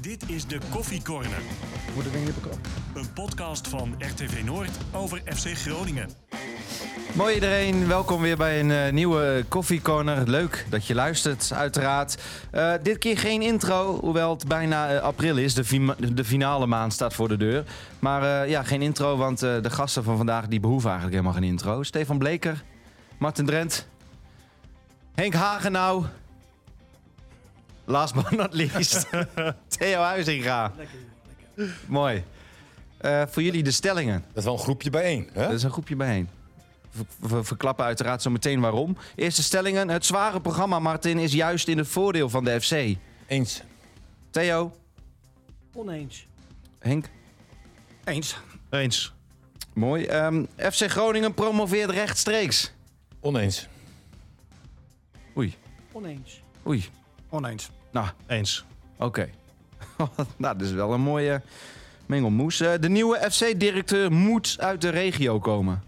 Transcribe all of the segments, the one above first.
Dit is de Koffie Corner. Moet het ding niet bekomen? Een podcast van RTV Noord over FC Groningen. Mooi iedereen, welkom weer bij een nieuwe Koffie Corner. Leuk dat je luistert, uiteraard. Dit keer geen intro, hoewel het bijna april is. De finale maand staat voor de deur. Maar geen intro, want de gasten van vandaag die behoeven eigenlijk helemaal geen intro. Stefan Bleker, Martin Drent, Henk Hagenau. Last but not least, Theo Huizinga. Lekker. Mooi. Voor jullie de stellingen. Dat is wel een groepje bijeen, hè? Dat is een groepje bijeen. We verklappen uiteraard zo meteen waarom. Eerste stellingen. Het zware programma, Martin, is juist in het voordeel van de FC. Eens. Theo? Oneens. Henk? Eens. Mooi. FC Groningen promoveert rechtstreeks. Oneens. Oei. Oneens. Oei. Oneens. Nou, Eens. oké. Nou, dat is wel een mooie mengelmoes. De nieuwe FC-directeur moet uit de regio komen.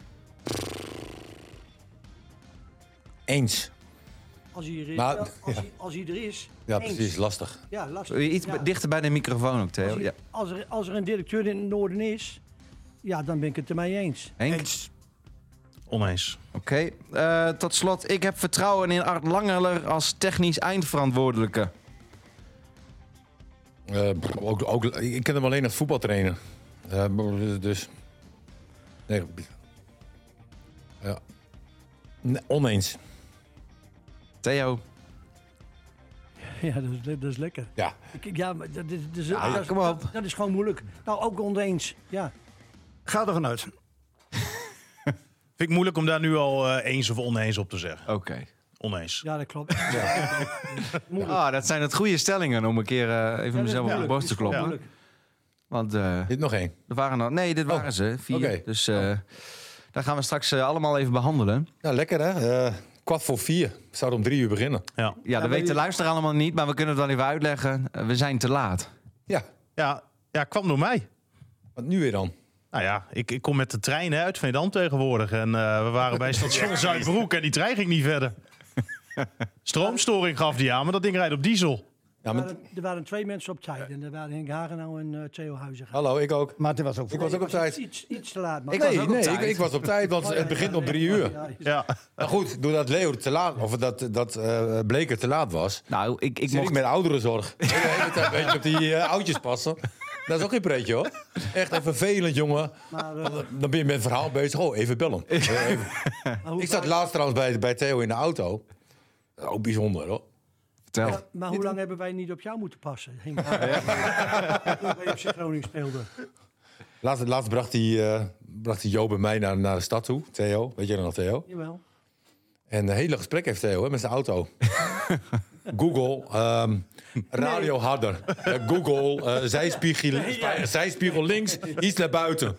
Eens. Als hij er is. Maar- Als hij er is. Ja, eens. precies. Lastig. Ja, lastig. Iets Ja. dichter bij de microfoon ook, Als, Theo. hij- Ja. als er een directeur in het noorden is, ja, dan ben ik het ermee eens. Henk? Oneens. Oké. Tot slot, ik heb vertrouwen in Art Langeler als technisch eindverantwoordelijke. Ik ken hem alleen als voetbaltrainer. Dus... Nee. Ja. Nee, oneens. Theo? Ja, dat is lekker. Ja. Ja, maar kom op. Dat is gewoon moeilijk. Nou, ook oneens. Ja. Ga er vanuit. Vind ik moeilijk om daar nu al eens of oneens op te zeggen. Oké. Oneens. Ja, dat klopt. Moeilijk. Ah, dat zijn het goede stellingen om een keer even mezelf op de borst te kloppen. Moeilijk. Want Dit nog één. er waren er... Nee, dit waren ze. 4. oké. Dus daar gaan we straks allemaal even behandelen. Nou, lekker hè? 4:15. We zouden om 3 beginnen. Ja. Ja, dat weet de luisteraar allemaal niet, maar we kunnen het wel even uitleggen. We zijn te laat. Ja. Ja, kwam door mij. Wat nu weer dan? Nou ja, ik kom met de trein uit Veendam tegenwoordig. En we waren bij station Zuidbroek en die trein ging niet verder. Stroomstoring gaf die aan, maar dat ding rijdt op diesel. Ja, Er waren 2 mensen op tijd. En er waren Henk Hagenau en Theo Huizinga. Hallo, ik ook. Maar het was ook Ik was ook op tijd. Iets te laat. Maar Ik was op tijd, want het begint om 3 uur. Ja. Maar goed, doordat Leo te laat, of dat Bleker te laat was, Nou, ik zit mocht... ik met ouderenzorg. De hele tijd een beetje op die oudjes passen. Dat is ook geen pretje, hoor. Echt even vervelend, jongen. Maar, Dan ben je met een verhaal bezig. Oh, even bellen. Ik zat laatst trouwens bij Theo in de auto. Dat is ook bijzonder, hoor. Vertel. Maar hoe lang hebben wij niet op jou moeten passen? Henk Hagenau? Toen wij FC Groningen speelden. Laatst bracht hij Jo bij mij naar de stad toe. Theo, weet je nog, Theo? Jawel. En een hele gesprek heeft Theo hè, met zijn auto. Google, radio harder. Google, zijspiegel links, iets naar buiten.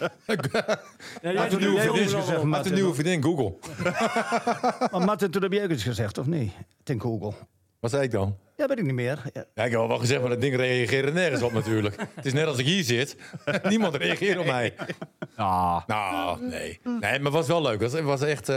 Had een nieuwe vriendin, Google. Maar Martin, toen heb je ook iets gezegd, of niet? Ten Google. Wat zei ik dan? Ja, weet ik niet meer. Ja. Ja, ik heb wel gezegd, maar dat ding reageerde nergens op natuurlijk. Het is net als ik hier zit. Niemand reageert op mij. Ah. Nou, nee. Nee, maar het was wel leuk. Het was echt...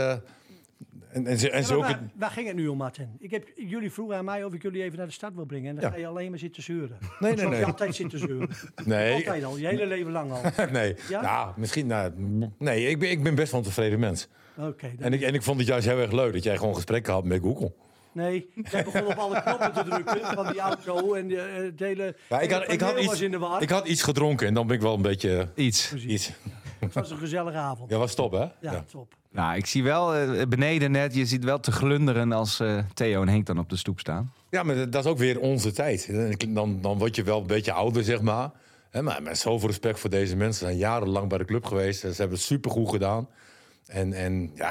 En zulke... Waar ging het nu om, Martin? Jullie vroegen aan mij of ik jullie even naar de stad wil brengen. En dan Ja. ga je alleen maar zitten zeuren. Nee. Zoals je altijd zit te zeuren. Nee. Altijd al, je hele leven lang al. Nee. Ja? Nou, misschien... nee, ik ben best wel een tevreden mens. Oké, dan- En ik vond het juist heel erg leuk dat jij gewoon gesprekken had met Google. Nee, jij begon op alle knoppen te drukken van die auto en het hele... Ja, ik had iets gedronken en dan ben ik wel een beetje... Iets. Het was een gezellige avond. Ja, was top, hè? Ja, top. Nou, ik zie wel beneden net, je ziet wel te glunderen als Theo en Henk dan op de stoep staan. Ja, maar dat is ook weer onze tijd. Dan word je wel een beetje ouder, zeg maar. Maar met zoveel respect voor deze mensen. Ze zijn jarenlang bij de club geweest. Ze hebben het supergoed gedaan. En ja...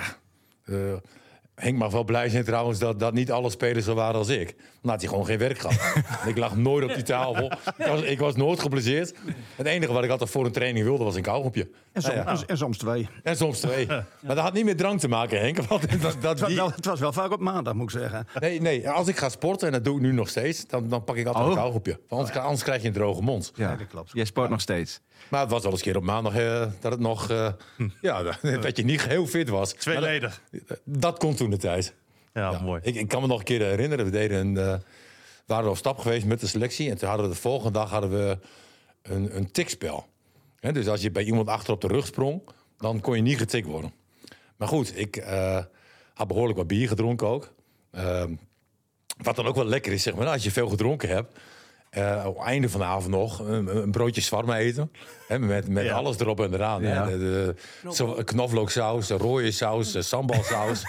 Henk mag wel blij zijn trouwens dat niet alle spelers zo waren als ik. Dan had hij gewoon geen werk gehad. Ik lag nooit op die tafel. Ik was nooit geblesseerd. Het enige wat ik altijd voor een training wilde was een kauwgompje. En soms 2. En soms 2. Maar dat had niet met drank te maken, Henk. Want Het was wel vaak op maandag, moet ik zeggen. Nee, als ik ga sporten, en dat doe ik nu nog steeds, dan pak ik altijd een kauwgompje. Anders krijg je een droge mond. Ja, dat klopt. Jij sport nog steeds. Maar het was wel eens een keer op maandag dat het nog... dat je niet heel fit was. Tweeledig. Dat kon toen de tijd. Ja, mooi. Ik kan me nog een keer herinneren. We deden waren we op stap geweest met de selectie. En toen hadden we de volgende dag een tikspel. Dus als je bij iemand achter op de rug sprong, dan kon je niet getikt worden. Maar goed, ik had behoorlijk wat bier gedronken ook. Wat dan ook wel lekker is, zeg maar, als je veel gedronken hebt. Op het einde van de avond nog een broodje shawarma eten. Hè, met alles erop en eraan. Ja. Hè. Knoflooksaus, rode saus, sambalsaus.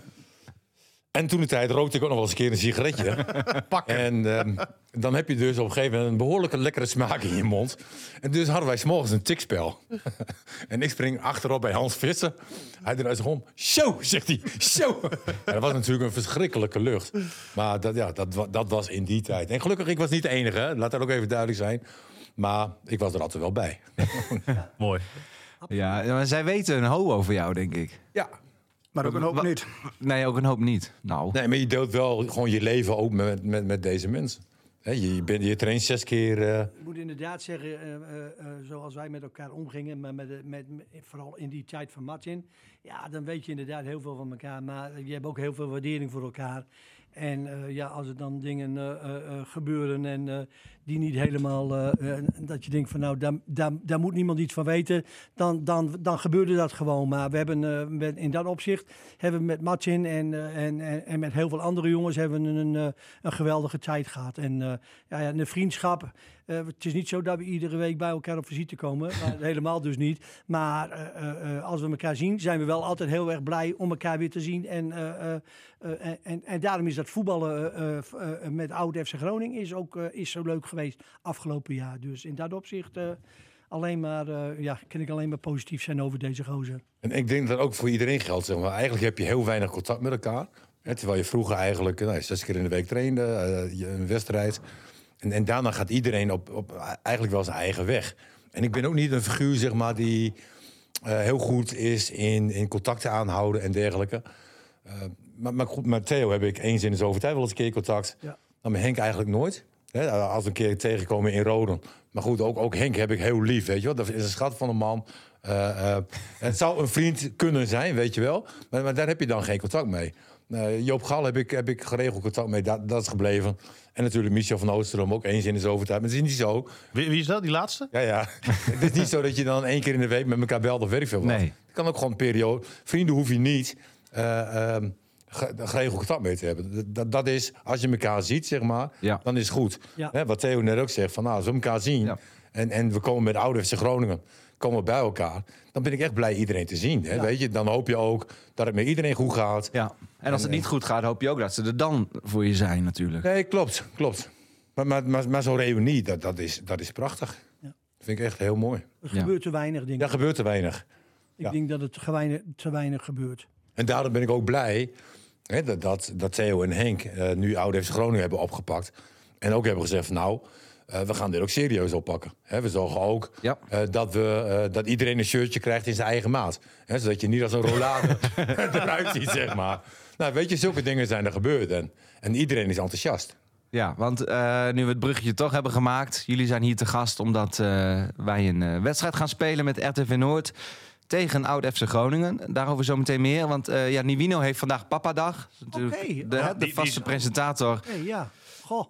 En toen de tijd rookte ik ook nog wel eens een keer een sigaretje. En dan heb je dus op een gegeven moment een behoorlijke lekkere smaak in je mond. En dus hadden wij 's morgens een tikspel. En ik spring achterop bij Hans Visser. Hij draait zich om. Zo, zegt hij. Zo. En dat was natuurlijk een verschrikkelijke lucht. Maar dat was in die tijd. En gelukkig, ik was niet de enige. Hè. Laat dat ook even duidelijk zijn. Maar ik was er altijd wel bij. Mooi. Ja, maar zij weten een hoop over jou, denk ik. Ja. Maar ook een hoop niet. Nee, ook een hoop niet. Nou, Nee, maar je deelt wel gewoon je leven ook met deze mensen. Hè, je traint 6 keer... Ik moet inderdaad zeggen, zoals wij met elkaar omgingen, maar vooral in die tijd van Martin, ja, dan weet je inderdaad heel veel van elkaar. Maar je hebt ook heel veel waardering voor elkaar. En als er dan dingen gebeuren en die niet helemaal, dat je denkt van nou, daar moet niemand iets van weten, dan gebeurde dat gewoon. Maar we hebben in dat opzicht, hebben we met Martin en met heel veel andere jongens, hebben we een geweldige tijd gehad. En een vriendschap. Het is niet zo dat we iedere week bij elkaar op visite komen. Maar helemaal dus niet. Maar als we elkaar zien, zijn we wel altijd heel erg blij om elkaar weer te zien. En daarom is dat voetballen met oud FC Groningen is zo leuk geweest afgelopen jaar. Dus in dat opzicht kan ik alleen maar positief zijn over deze gozer. En ik denk dat dat ook voor iedereen geldt. Zeg maar. Eigenlijk heb je heel weinig contact met elkaar. Hè, terwijl je vroeger eigenlijk 6 keer in de week trainde, een wedstrijd. En daarna gaat iedereen op eigenlijk wel zijn eigen weg. En ik ben ook niet een figuur, zeg maar, die heel goed is in contacten aanhouden en dergelijke. Maar goed, met Theo heb ik eens in de zoveel tijd wel eens een keer contact. Ja. Dan met Henk eigenlijk nooit. Hè, als we een keer tegenkomen in Roden. Maar goed, ook Henk heb ik heel lief, weet je wel. Dat is een schat van een man. Het zou een vriend kunnen zijn, weet je wel. Maar daar heb je dan geen contact mee. Joop Gal heb ik geregeld contact mee, dat is gebleven. En natuurlijk Michel van Oosterom ook eens in de zoveel tijd. Maar het is niet zo. Wie is dat, die laatste? Ja. Het is niet zo dat je dan 1 keer in de week met elkaar belt of weet ik veel wat. Nee. Het kan ook gewoon een periode. Vrienden hoef je niet geregeld contact mee te hebben. Dat is, als je elkaar ziet, zeg maar, dan is het goed. Ja. Hè, wat Theo net ook zegt, van als we elkaar zien en we komen met oude FC Groningen, komen we bij elkaar, dan ben ik echt blij iedereen te zien. Hè? Ja. Weet je? Dan hoop je ook dat het met iedereen goed gaat. Ja. En als het niet goed gaat, hoop je ook dat ze er dan voor je zijn natuurlijk. Nee, klopt. Maar zo'n reunie, dat is prachtig. Ja. Dat vind ik echt heel mooi. Er gebeurt te weinig, denk ik. Ja, gebeurt te weinig. Ik denk dat het te weinig gebeurt. En daarom ben ik ook blij dat Theo en Henk nu oude FC Groningen hebben opgepakt. En ook hebben gezegd van nou, we gaan dit ook serieus oppakken. We zorgen ook dat iedereen een shirtje krijgt in zijn eigen maat. Zodat je niet als een rollade eruit ziet, zeg maar. Nou, weet je, zulke dingen zijn er gebeurd. En iedereen is enthousiast. Ja, want nu we het bruggetje toch hebben gemaakt. Jullie zijn hier te gast omdat wij een wedstrijd gaan spelen met RTV Noord tegen oud FC Groningen. Daarover zometeen meer. Want Nivino heeft vandaag papadag. De vaste presentator. Goh.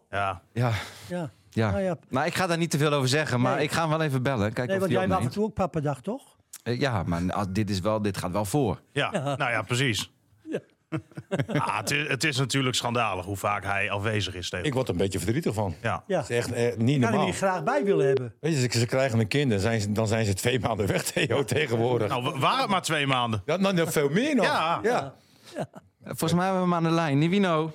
Ja. Maar ik ga daar niet te veel over zeggen. Maar ik ga hem wel even bellen. Kijken of want jij hebt af en toe ook papadag, toch? Ja, maar dit gaat wel voor. Ja, nou ja, precies. Ja. Het is natuurlijk schandalig hoe vaak hij afwezig is. Ik word er een beetje verdrietig van. Ja. Het is echt niet normaal. Ik kan hem graag bij willen hebben. Weet je, ze krijgen een kind en dan zijn ze 2 maanden weg, Theo, tegenwoordig. Nou, waren het maar 2 maanden. Dan nog veel meer nog. Ja. Volgens mij hebben we hem aan de lijn. Nivino.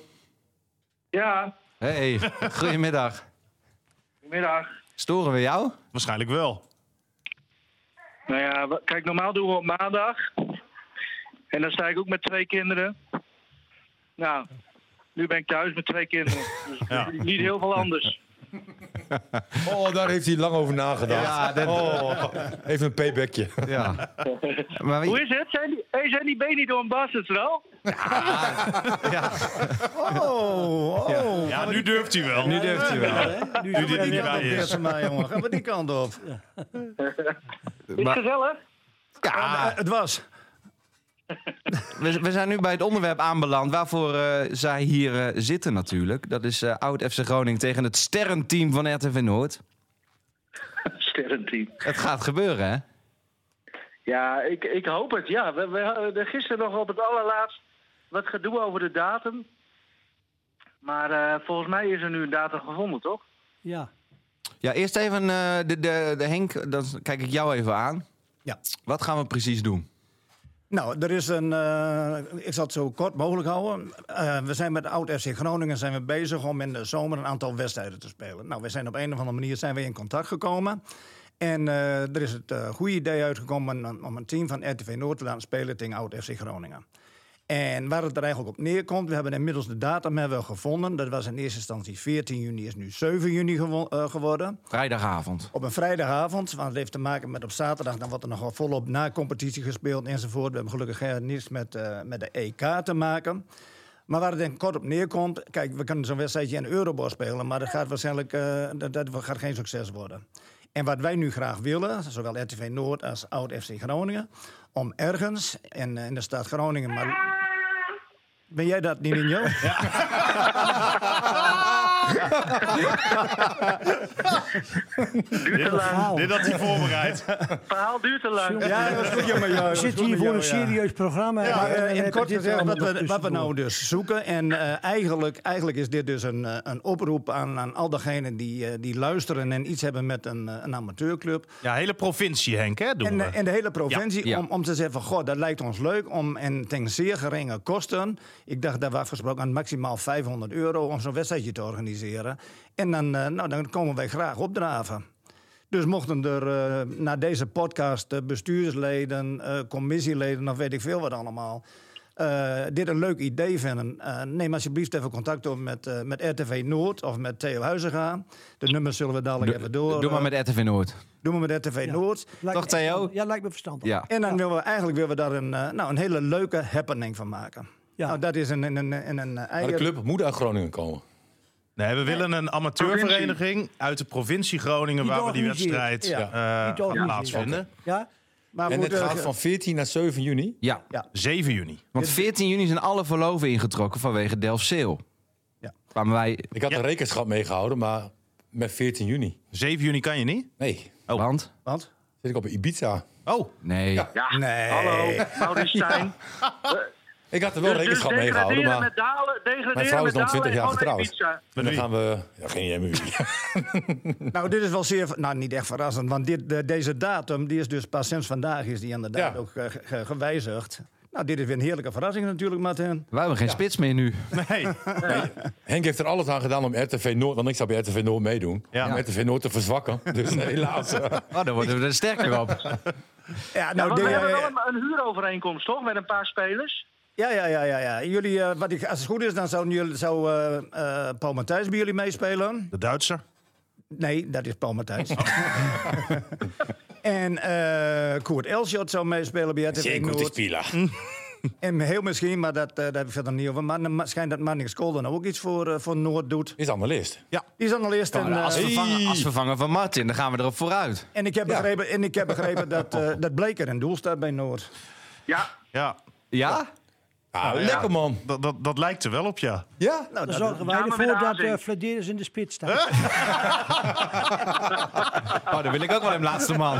Ja. Hey, goedemiddag. Goedemiddag. Storen we jou? Waarschijnlijk wel. Nou ja, kijk, normaal doen we op maandag. En dan sta ik ook met 2 kinderen. Nou, nu ben ik thuis met 2 kinderen. Dus niet heel veel anders. Oh, daar heeft hij lang over nagedacht. Even een paybackje. Ja. Maar hoe is het? Zijn die benen door een bastards wel? Ja. Ja, nu durft hij wel. Nu durft hij wel. Nu dit niet bij is. Maar jongen, gaan we die kant op. Is het gezellig? Ja, het was. We zijn nu bij het onderwerp aanbeland waarvoor zij hier zitten natuurlijk. Dat is Oud FC Groningen tegen het sterrenteam van RTV Noord. Sterrenteam. Het gaat gebeuren, hè? Ja, ik hoop het. Ja, we hadden gisteren nog op het allerlaatst wat gedoe over de datum. Maar volgens mij is er nu een datum gevonden, toch? Ja. Ja, eerst even de Henk, dan kijk ik jou even aan. Ja. Wat gaan we precies doen? Nou, er is ik zal het zo kort mogelijk houden. We zijn met Oud FC Groningen zijn we bezig om in de zomer een aantal wedstrijden te spelen. Nou, we zijn op een of andere manier in contact gekomen. En er is het goede idee uitgekomen om een team van RTV Noord te laten spelen tegen Oud FC Groningen. En waar het er eigenlijk op neerkomt, we hebben inmiddels de datum gevonden. Dat was in eerste instantie 14 juni, is nu 7 juni geworden. Vrijdagavond. Op een vrijdagavond, want het heeft te maken met op zaterdag... dan wordt er nog wel volop na competitie gespeeld enzovoort. We hebben gelukkig niets met de EK te maken. Maar waar het dan kort op neerkomt... Kijk, we kunnen zo'n wedstrijdje in Eurobor spelen... maar dat gaat waarschijnlijk dat gaat geen succes worden. En wat wij nu graag willen, zowel RTV Noord als Oud FC Groningen... om ergens in de stad Groningen... maar ben jij dat, Nininho? Ja. Duurt te lang. Dit had hij voorbereid. Het verhaal duurt te lang. Ja, dat is goed, jongen. We zitten hier voor een serieus programma. Maar En in heb kort je dit gezegd, allemaal nog wat we tussendoor. nou dus zoeken... en eigenlijk is dit dus een oproep aan al diegenen die luisteren... en iets hebben met een amateurclub. Ja, hele provincie, Henk, hè? Doen we. En de hele provincie, Ja. om te zeggen van... goh, dat lijkt ons leuk om en ten zeer geringe kosten... ik dacht dat we afgesproken aan maximaal €500... om zo'n wedstrijdje te organiseren. En dan komen wij graag opdraven. Dus mochten er na deze podcast bestuursleden, commissieleden... of weet ik veel wat allemaal... dit een leuk idee vinden... neem alsjeblieft even contact op met RTV Noord of met Theo Huizinga. De nummers zullen we dadelijk even door... Doe maar met RTV Noord. Doen we met RTV Noord. Lijkt Toch, me Theo? verstandig. Ja, lijkt me verstandig. Ja. En dan willen we daar een hele leuke happening van maken. Ja. Nou, dat is een Maar eigen... de club moet uit Groningen komen. Nee, we willen een amateurvereniging uit de provincie Groningen... Die waar we die organiseert. wedstrijd Ja. Die organiseert. plaatsvinden. Ja? Maar En we het moeten- gaat van 14 naar 7 juni. Ja. 7 juni. Want 14 juni zijn alle verloven ingetrokken vanwege Delfzijl. Ja. Kwamen wij... Ik had een rekenschap meegehouden, maar met 14 juni. 7 juni kan je niet? Nee, Oh. Want? Want? zit ik op Ibiza. Oh, Nee. Ja. Ja, Nee. hallo, Maurice Stijn. Ik had er wel rekenschap meegehouden, degraderen maar... met dalen, degraderen Mijn vrouw is met nog 20 jaar dalen en gewoon getrouwd. naar Ibiza. En dan gaan we... Ja, geen idee meer wie. Nou, dit is wel zeer... Nou, niet echt verrassend. Want deze datum, die is dus pas sinds vandaag... is die inderdaad Ja. ook gewijzigd. Nou, dit is weer een heerlijke verrassing natuurlijk, Martin. Wij hebben geen spits meer nu. nee. Henk heeft er alles aan gedaan om RTV Noord... want ik zou bij RTV Noord meedoen. Ja. Om RTV Noord te verzwakken. Dus helaas. Oh, dan worden we er sterker op. Ja, Ja, nou, want we hebben wel een huurovereenkomst, toch? Met een paar spelers. ja. Jullie, als het goed is, dan zou Paul Matthijs bij jullie meespelen. De Duitser. Nee, dat is Paul Matthijs. En Koert Elschot zou meespelen bij RTV Noord. En heel misschien, maar dat heb ik verder niet over. Maar dan schijnt dat Manning Skolden ook iets voor Noord doet. Is analist. Die is analist. Als vervanger van Martin, dan gaan we erop vooruit. En ik heb begrepen dat Bleker in doel staat bij Noord. Ja, Ja, Ja? Ah, lekker man. dat lijkt er wel op, ja. Ja? Nou, Dan zorgen wij Samen met ervoor dat Azing. Flederis in de spits staat. Oh, dan wil ik ook wel een laatste man.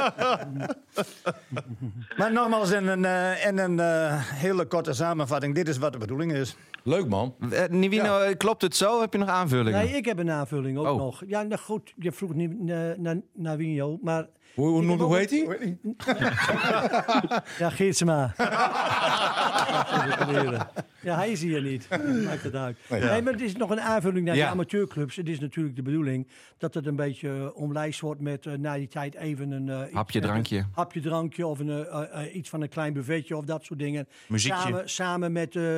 Maar nogmaals, in een hele korte samenvatting. Dit is wat de bedoeling is. Leuk man. Nivino, klopt het zo? Heb je nog aanvullingen? Nee, ik heb een aanvulling ook Oh. nog. Ja, nou goed, je vroeg niet naar Winjo, maar... Hoe heet hij? Ja, Geertsema. Ja, hij is hier niet. Maakt het uit. Nee, maar het is nog een aanvulling naar Ja. de amateurclubs. Het is natuurlijk de bedoeling dat het een beetje omlijst wordt met na die tijd even een... Hapje, drankje. Hapje, drankje of iets van een klein buffetje of dat soort dingen. Muziekje. Samen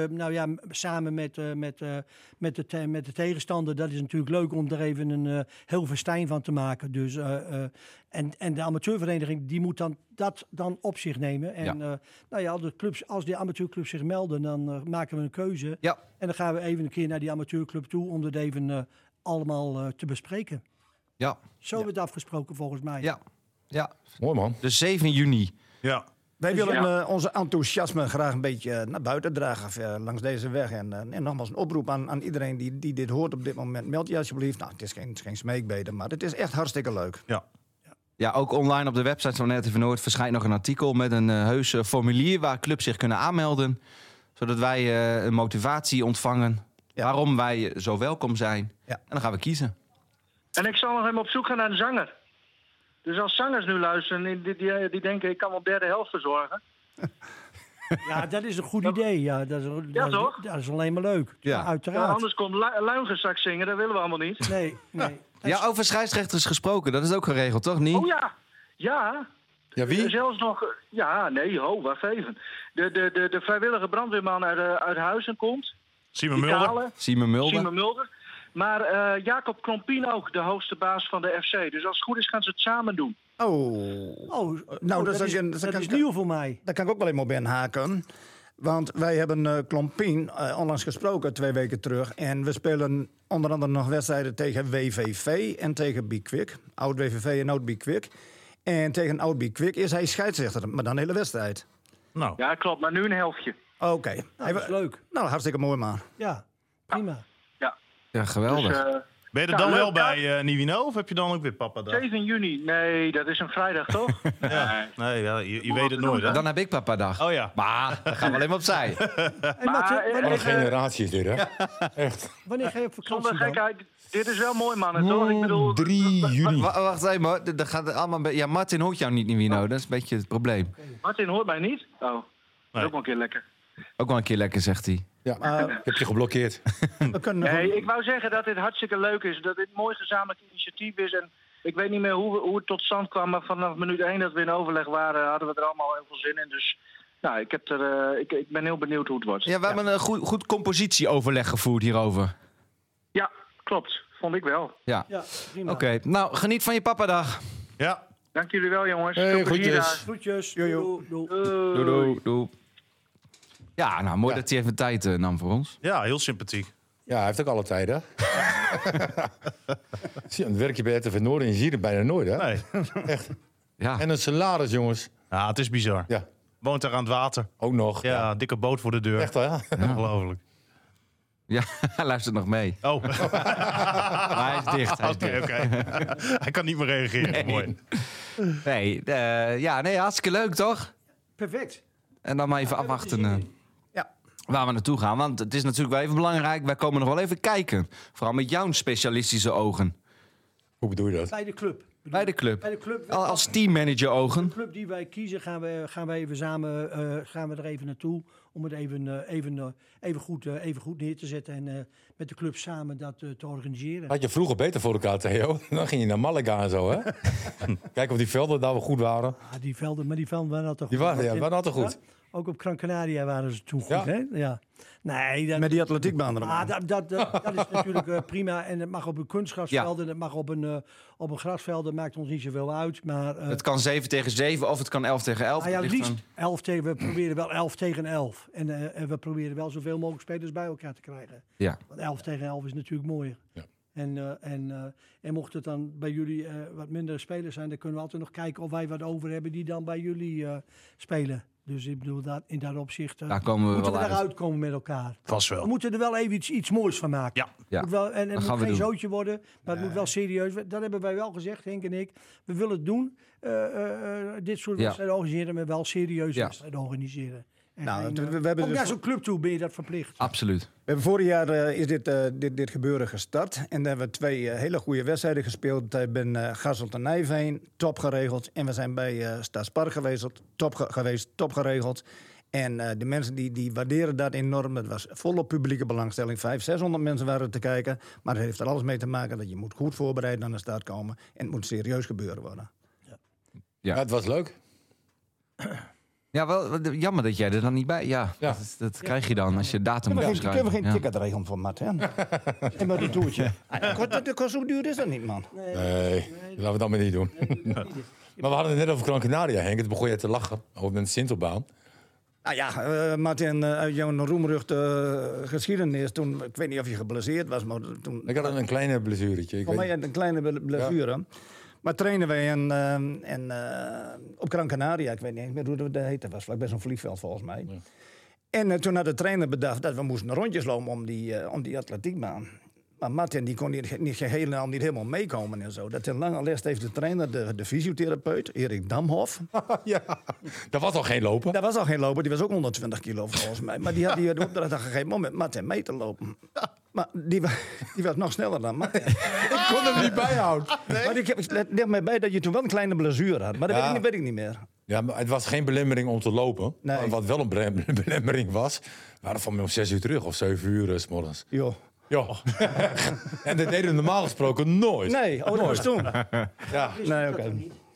met de tegenstander. Dat is natuurlijk leuk om er even een heel festijn van te maken. Dus, en de amateurvereniging die moet dat dan op zich nemen. En als de amateurclubs zich melden, dan maken we een keuze. Ja. En dan gaan we even een keer naar die amateurclub toe om dat even allemaal te bespreken. Ja. Zo hebben we het afgesproken volgens mij. Ja. Ja. Mooi man. Dus 7 juni. Ja. Wij willen Ja. onze enthousiasme graag een beetje naar buiten dragen langs deze weg. En nogmaals een oproep aan iedereen die dit hoort op dit moment. Meld je alsjeblieft. Nou, het is geen smeekbede, maar het is echt hartstikke leuk. Ja, ook online op de website van RTV Noord verschijnt nog een artikel met een heus formulier waar clubs zich kunnen aanmelden. Zodat wij een motivatie ontvangen waarom wij zo welkom zijn. Ja. En dan gaan we kiezen. En ik zal nog even op zoek gaan naar een zanger. Dus als zangers nu luisteren, die denken ik kan wel derde helft verzorgen. Ja, dat is een goed idee. Ja, toch? Dat is alleen maar leuk. Ja. Ja, Uiteraard. anders komt Luigen straks zingen, dat willen we allemaal niet. Nee. Ja, over scheidsrechters gesproken, dat is ook geregeld, toch? Niet? Oh ja, ja. Ja, wie? Zelfs nog, wacht even. De vrijwillige brandweerman uit Huizen komt. Simon Mulder. Italen, Simon Mulder. Simon Mulder. Maar Jacob Klompien ook, de hoogste baas van de FC. Dus als het goed is gaan ze het samen doen. Dat is nieuw voor mij. Daar kan ik ook wel even op inhaken. Want wij hebben Klompien onlangs gesproken 2 weken terug. En we spelen onder andere nog wedstrijden tegen WVV en tegen Bikwik. Oud-WVV en Oud-Bikwik. En tegen Oud-Bikwik is hij scheidsrechter, maar dan de hele wedstrijd. Nou, Ja, klopt, maar nu een helftje. Oké. Nou, dat is leuk. Nou, hartstikke mooi, man. Ja, prima. Ja, geweldig. Dus, ben je er Ja, dan leuk, wel ja. bij Nivino of heb je dan ook weer papa dag? 7 juni. Nee, dat is een vrijdag, toch? Ja. Nee, ja, je weet het nooit, hè? Dan heb ik papa dag. Oh ja. Maar dan gaan we alleen maar opzij. Wat een generatie is dit, hè? Wanneer ga je op vakantie Zonder dan? gekheid, dit is wel mooi, mannen, toch? Ik bedoel, 3 juli. Wacht even, hoor. Dat gaat allemaal ja, Martin hoort jou niet, Nivino. Dat is een beetje het probleem. Martin hoort mij niet. Oh, dat Nee. is ook wel een keer lekker. Ook wel een keer lekker, zegt hij. Ja, ik heb je geblokkeerd. We kunnen Nee, ik wou zeggen dat dit hartstikke leuk is. Dat dit een mooi gezamenlijk initiatief is. En ik weet niet meer hoe het tot stand kwam. Maar vanaf minuut 1 dat we in overleg waren, hadden we er allemaal heel veel zin in. Dus nou, ik ben heel benieuwd hoe het wordt. Ja, we hebben een goed compositieoverleg gevoerd hierover. Ja, klopt. Vond ik wel. Ja. Ja, prima. Oké, nou, geniet van je papadag. Ja. Dank jullie wel, jongens. Hey, Veel plezier groetjes. daar. Groetjes. Jojo. Doei. Doei, doei, doei. Ja, nou, mooi dat hij even tijd nam voor ons. Ja, heel sympathiek. Ja, hij heeft ook alle tijden. Zie je, dan werk je bij RTV Noord en je ziet het bijna nooit, hè? Nee. Ja. En een salaris, jongens. Ja, het is bizar. Ja, Woont daar aan het water. ook nog. Ja, dikke boot voor de deur. Echt, hè? Ongelooflijk. Ja, hij luistert nog mee. Oh, Maar hij is dicht. Hij is oké, dicht. oké. Hij kan niet meer reageren. Mooi. Nee, hartstikke leuk, toch? Perfect. En dan maar even afwachten Ja. waar we naartoe gaan. Want het is natuurlijk wel even belangrijk. Wij komen nog wel even kijken. Vooral met jouw specialistische ogen. Hoe bedoel je dat? Bij de club. Bij de club. Bij de club. Als teammanager ogen. De club die wij kiezen, gaan we even samen gaan we er even naartoe. Om het even goed neer te zetten. En met de club samen dat te organiseren. Had je vroeger beter voor elkaar, Theo? Dan ging je naar Malaga en zo, hè? Kijken of die velden daar wel goed waren. Ja, die velden waren al toch Die waren altijd goed. Ja, ook op Gran Canaria waren ze toen goed, Ja. hè? Ja. Nee, dat, Met die atletiekbaan erbij. dat is natuurlijk prima. En het mag op een kunstgrasveld en het mag op een grasveld. Dat maakt ons niet zoveel uit. Maar, Het kan 7 tegen 7 of het kan 11 tegen 11. nou ja, Dat ligt liefst aan- 11 tegen. We proberen wel 11 tegen 11. En we proberen wel zoveel mogelijk spelers bij elkaar te krijgen. Ja. Want 11 tegen 11 is natuurlijk mooier. Ja. En mocht het dan bij jullie wat minder spelers zijn, dan kunnen we altijd nog kijken of wij wat over hebben die dan bij jullie spelen. Dus ik bedoel, in dat opzicht Daar komen we moeten wel we uit. eruit komen met elkaar. Vast We wel. moeten er wel even iets moois van maken. Ja. Ja. Moet wel, en het gaan moet we geen doen. zootje worden, maar het moet wel serieus. Dat hebben wij wel gezegd, Henk en ik. We willen het doen. Dit soort Ja. wedstrijden organiseren, maar wel serieus Ja. wedstrijden organiseren. En Nou, geen, we hebben ook dus naar zo'n club toe ben je dat verplicht. Absoluut. We hebben vorig jaar is dit gebeuren gestart. En daar hebben we 2 hele goede wedstrijden gespeeld. Ik ben Gasselt en Nijveen, top geregeld. En we zijn bij Stadspark geweest, top geregeld. En de mensen die waarderen dat enorm. Het was volop publieke belangstelling. 500-600 mensen waren te kijken. Maar het heeft er alles mee te maken dat je moet goed voorbereid aan de start komen. En het moet serieus gebeuren worden. Ja, het was leuk. Ja, wel jammer dat jij er dan niet bij... Ja, Ja. dat krijg je dan als je datum moet Kunnen we schrijven. geen Ja. ticket regelen voor Matt, hè? En met een toertje. Dat kost zo duur is dat niet, man. Nee, laten we dat maar niet doen. Maar we hadden het net over Gran Canaria, Henk. Het begon je te lachen over met de Sintelbaan. Nou ja, Martin, uit jouw roemruchte geschiedenis, toen, ik weet niet of je geblesseerd was, maar toen... Ik had een kleine blessuretje. Voor mij had een kleine blessure. Maar trainen wij op Gran Canaria, ik weet niet eens meer hoe dat heet. Dat was vlakbij zo'n vliegveld volgens mij. Ja. En toen had de trainer bedacht dat we moesten rondjes lopen om die atletiekbaan. Maar Martin die kon niet helemaal meekomen en zo. Dat in lange les heeft de trainer, de fysiotherapeut, Erik Damhoff. Ja, dat was al geen lopen. Dat was al geen lopen, die was ook 120 kilo volgens mij. Maar die had de opdracht op een gegeven moment Martin mee te lopen. Maar die was nog sneller dan Martin. Ik kon hem niet bijhouden. Nee. Maar het ligt mij bij dat je toen wel een kleine blessure had. Maar dat weet ik niet meer. Ja, maar het was geen belemmering om te lopen. Nee. Maar wat wel een belemmering was, we waren van om 6 uur terug of 7 uur 's morgens. Jo. Ja. En dat deden we normaal gesproken nooit. Nee, dat was toen. Ja. Nee, oké.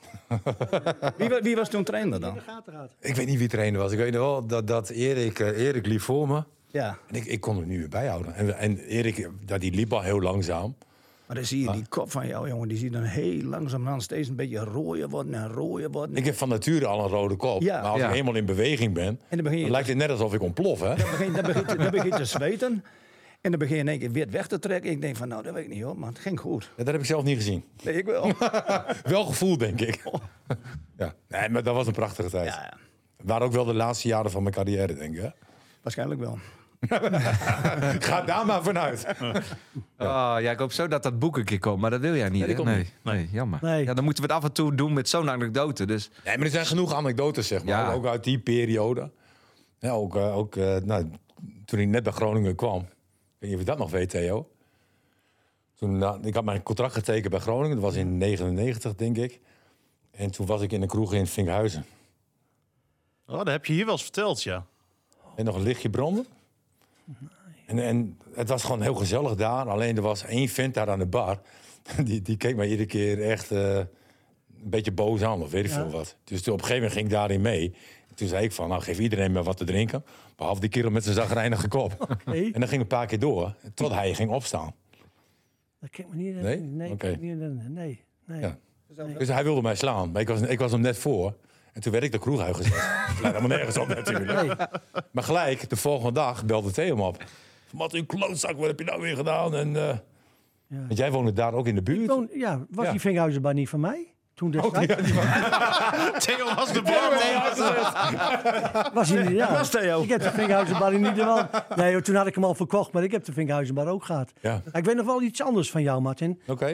Wie was toen trainer dan? Ik weet niet wie trainer was. Ik weet wel dat Erik liep voor me. Ja. En ik kon hem niet meer bijhouden. En Erik, die liep al heel langzaam. Maar dan zie je die kop van jou, jongen. Die zie je dan heel langzaam steeds een beetje rooier worden. Ik heb van nature al een rode kop. Ja. Maar als ik eenmaal in beweging ben, dan lijkt het net alsof ik ontplof. Hè? Dan begin je te zweten. En dan begin je in één keer weer weg te trekken. Ik denk van, nou, dat weet ik niet hoor, maar het ging goed. Ja, dat heb ik zelf niet gezien. Nee, ik wel. Wel gevoeld, denk ik. Ja. Nee, maar dat was een prachtige tijd. Ja. Het waren ook wel de laatste jaren van mijn carrière, denk ik. Hè? Waarschijnlijk wel. Ga daar maar vanuit. Ik hoop zo dat boek een keer komt, maar dat wil jij niet. Nee, jammer. Nee. Ja, dan moeten we het af en toe doen met zo'n anekdote. Dus. Nee, maar er zijn genoeg anekdotes, zeg maar. Ja. Ook uit die periode. Ja, ook toen ik net bij Groningen kwam. Ik weet niet of je dat nog weet, Theo. Ik had mijn contract getekend bij Groningen. Dat was in 1999, denk ik. En toen was ik in een kroeg in Vinkhuizen. Oh, dat heb je hier wel eens verteld, ja. En nog een lichtje branden. En het was gewoon heel gezellig daar. Alleen er was 1 vent daar aan de bar. Die keek mij iedere keer echt een beetje boos aan. Of weet ik veel wat. Dus op een gegeven moment ging ik daarin mee. Toen zei ik van, nou geef iedereen maar wat te drinken. Behalve die kerel met zijn zagrijnige kop. Okay. En dan ging een paar keer door. Tot hij ging opstaan. Dat kan ik me niet herinneren. Nee. Ja. Dus hij wilde mij slaan. Maar ik was hem net voor. En toen werd ik de kroeg uitgezet. Dat lijkt helemaal nergens op natuurlijk. Nee. Maar gelijk, de volgende dag belde Theo hem op. Martin, klootzak, wat heb je nou weer gedaan? En, want jij woonde daar ook in de buurt? Was die Vinkhuizenbar niet van mij? Toen Theo was de was hij niet, ja. Was Theo. Ik heb de Vinkhuizenbar in ieder geval. Nee, toen had ik hem al verkocht, maar ik heb de Vinkhuizenbar ook gehad. Ja. Ik weet nog wel iets anders van jou, Martin. Oké.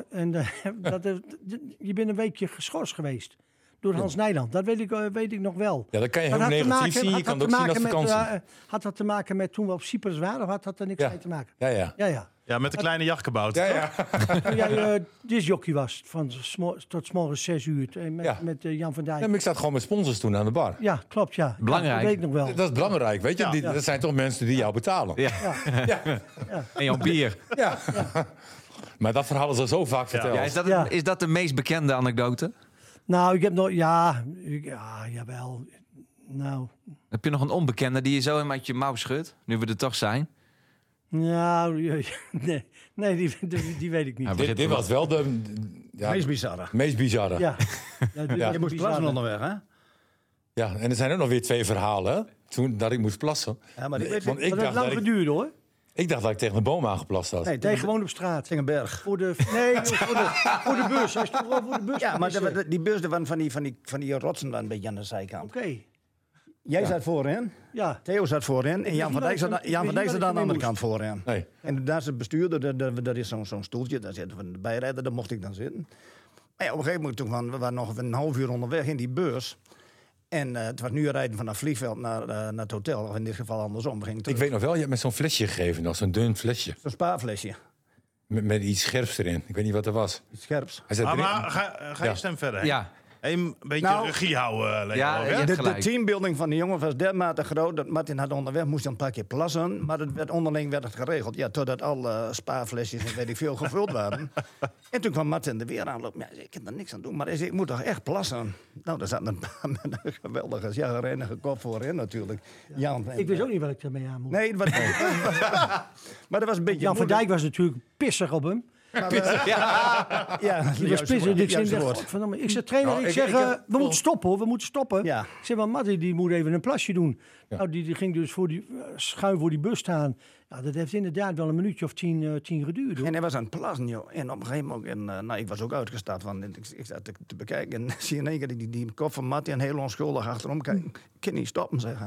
Je bent een weekje geschorst geweest. Door Hans Nijland. Dat weet ik nog wel. Ja, dat kan je heel negatief zien. Je kan het ook zien als vakantie. Had dat te maken met toen we op Cyprus waren? Of had dat er niks mee te maken? Ja, met de kleine jachtkabouter. Ja. Toen jij disjockey was, tot 's morgens 6 uur. Met Jan van Dijk. Ja, maar ik zat gewoon met sponsors toen aan de bar. Ja, klopt, ja. Belangrijk. Dat weet ik nog wel. Dat is belangrijk, weet je. Dat zijn toch mensen die jou betalen. Ja. En jouw bier. Ja. Maar dat verhaal is al zo vaak verteld. Ja, is dat de meest bekende anekdote? Nou, ik heb nog... jawel. Nou... Heb je nog een onbekende die je zo uit je mouw schudt? Nu we er toch zijn. Nou, nee, die weet ik niet. Dit was wel de... meest bizarre. Ja. Je moest plassen onderweg, hè? Ja, en er zijn ook nog weer 2 verhalen, hè? Toen dat ik moest plassen. Ja, maar dat heeft lang geduurd, hoor. Ik dacht dat ik tegen een boom aangeplast had. Nee, gewoon op straat. Tegen een berg. Voor de bus. Hij stond gewoon voor de bus. Ja, maar die bus van die rotsen dan een beetje aan de zijkant. Oké. Jij zat voorin. Ja. Theo zat voorin. En Jan van Dijk zat aan de andere kant voorin. Nee. En daar is het bestuurder. Dat is zo'n stoeltje. Daar zit de bijrijder. Daar mocht ik dan zitten. Maar ja, op een gegeven moment, we waren nog een half uur onderweg in die bus. En het was nu rijden vanaf vliegveld naar het hotel. Of in dit geval andersom. Ik weet nog wel, je hebt me zo'n flesje gegeven. Nog zo'n dun flesje. Zo'n spaarflesje. Met iets scherps erin. Ik weet niet wat er was. Iets scherps. Maar ga je stem verder? Ja. Een beetje regie houden. De teambuilding van de jongen was dermate groot dat Martin had onderweg moest een paar keer plassen. Maar onderling werd het geregeld. Ja, totdat alle spaarflesjes en weet ik veel gevuld waren. En toen kwam Martin er weer aanlopen. Ja, ik kan er niks aan doen, maar ik moet toch echt plassen? Nou, daar zat een paar met een geweldige, chagrijnige kop voorin natuurlijk. Jan, ik wist ook niet wat ik ermee aan moest. Nee, maar dat was een beetje... Jan van Dijk was natuurlijk pissig op hem. Die was pissig. Ik zeg, trainer, we moeten stoppen hoor, we moeten stoppen. Ja. Ik zeg, maar Mattie, die moet even een plasje doen. Ja. Nou, die ging dus schuin voor die bus staan. Nou, dat heeft inderdaad wel een minuutje of 10 geduurd. Hoor. En hij was aan het plassen, joh. En op een gegeven moment, ik was ook uitgestapt. Ik zat te bekijken en zie in één keer die kop van Martin heel onschuldig achterom kijken. Ik kan niet stoppen, zeggen.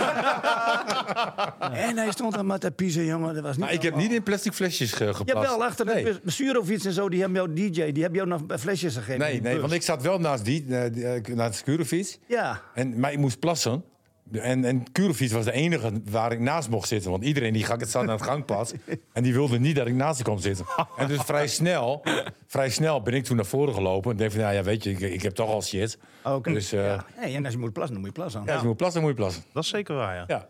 En hij stond daar met dat piezen, jongen. Dat was niet Maar ik heb niet in plastic flesjes geplast. Jawel, achter de bestuurder of zo, die hebben jou DJ, die hebben jou nog flesjes gegeven. Nee, want ik zat wel naast de Skurefiets. Ja. Maar ik moest plassen. En Kurefiets was de enige waar ik naast mocht zitten. Want iedereen die zat aan het gangpad. En die wilde niet dat ik naast hem kwam zitten. En dus vrij snel ben ik toen naar voren gelopen. En denk van, ja, weet je, ik heb toch al shit. Oké. Dus, Hey, en als je moet plassen, dan moet je plassen. ja, als je moet plassen, dan moet je plassen. Dat is zeker waar, ja.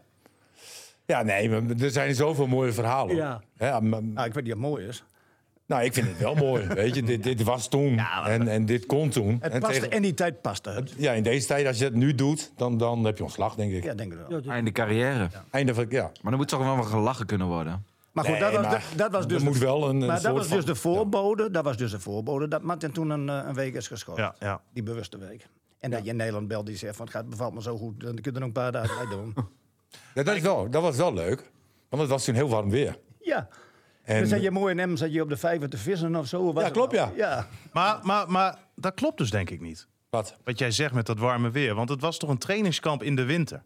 Ja, nee, maar er zijn zoveel mooie verhalen. Ja. Ik weet niet wat mooi is. Nou, ik vind het wel mooi. Weet je, dit was toen. En dit kon toen. Het paste, en die tijd paste het. Ja, in deze tijd, als je het nu doet, dan heb je ontslag, denk ik. Ja, denk ik wel. Einde carrière. Einde van, ja. Maar dan moet toch wel wat gelachen kunnen worden. Maar goed, Nee, dat was dus er moet wel een maar dat soort was dus van- de voorbode. Dat was dus de voorbode dat Martin toen een week is geschorst. Ja. Die bewuste week. En dat je in Nederland belt die zegt van het bevalt me zo goed, dan kun je er nog een paar dagen bij doen. Ja, dat was wel leuk. Want het was toen heel warm weer. Ja. En Dan zat je mooi in Emmen, zat je op de vijver te vissen of zo. Ja, klopt, ja. Ja. Maar dat klopt dus denk ik niet. wat? Wat jij zegt met dat warme weer. Want het was toch een trainingskamp in de winter?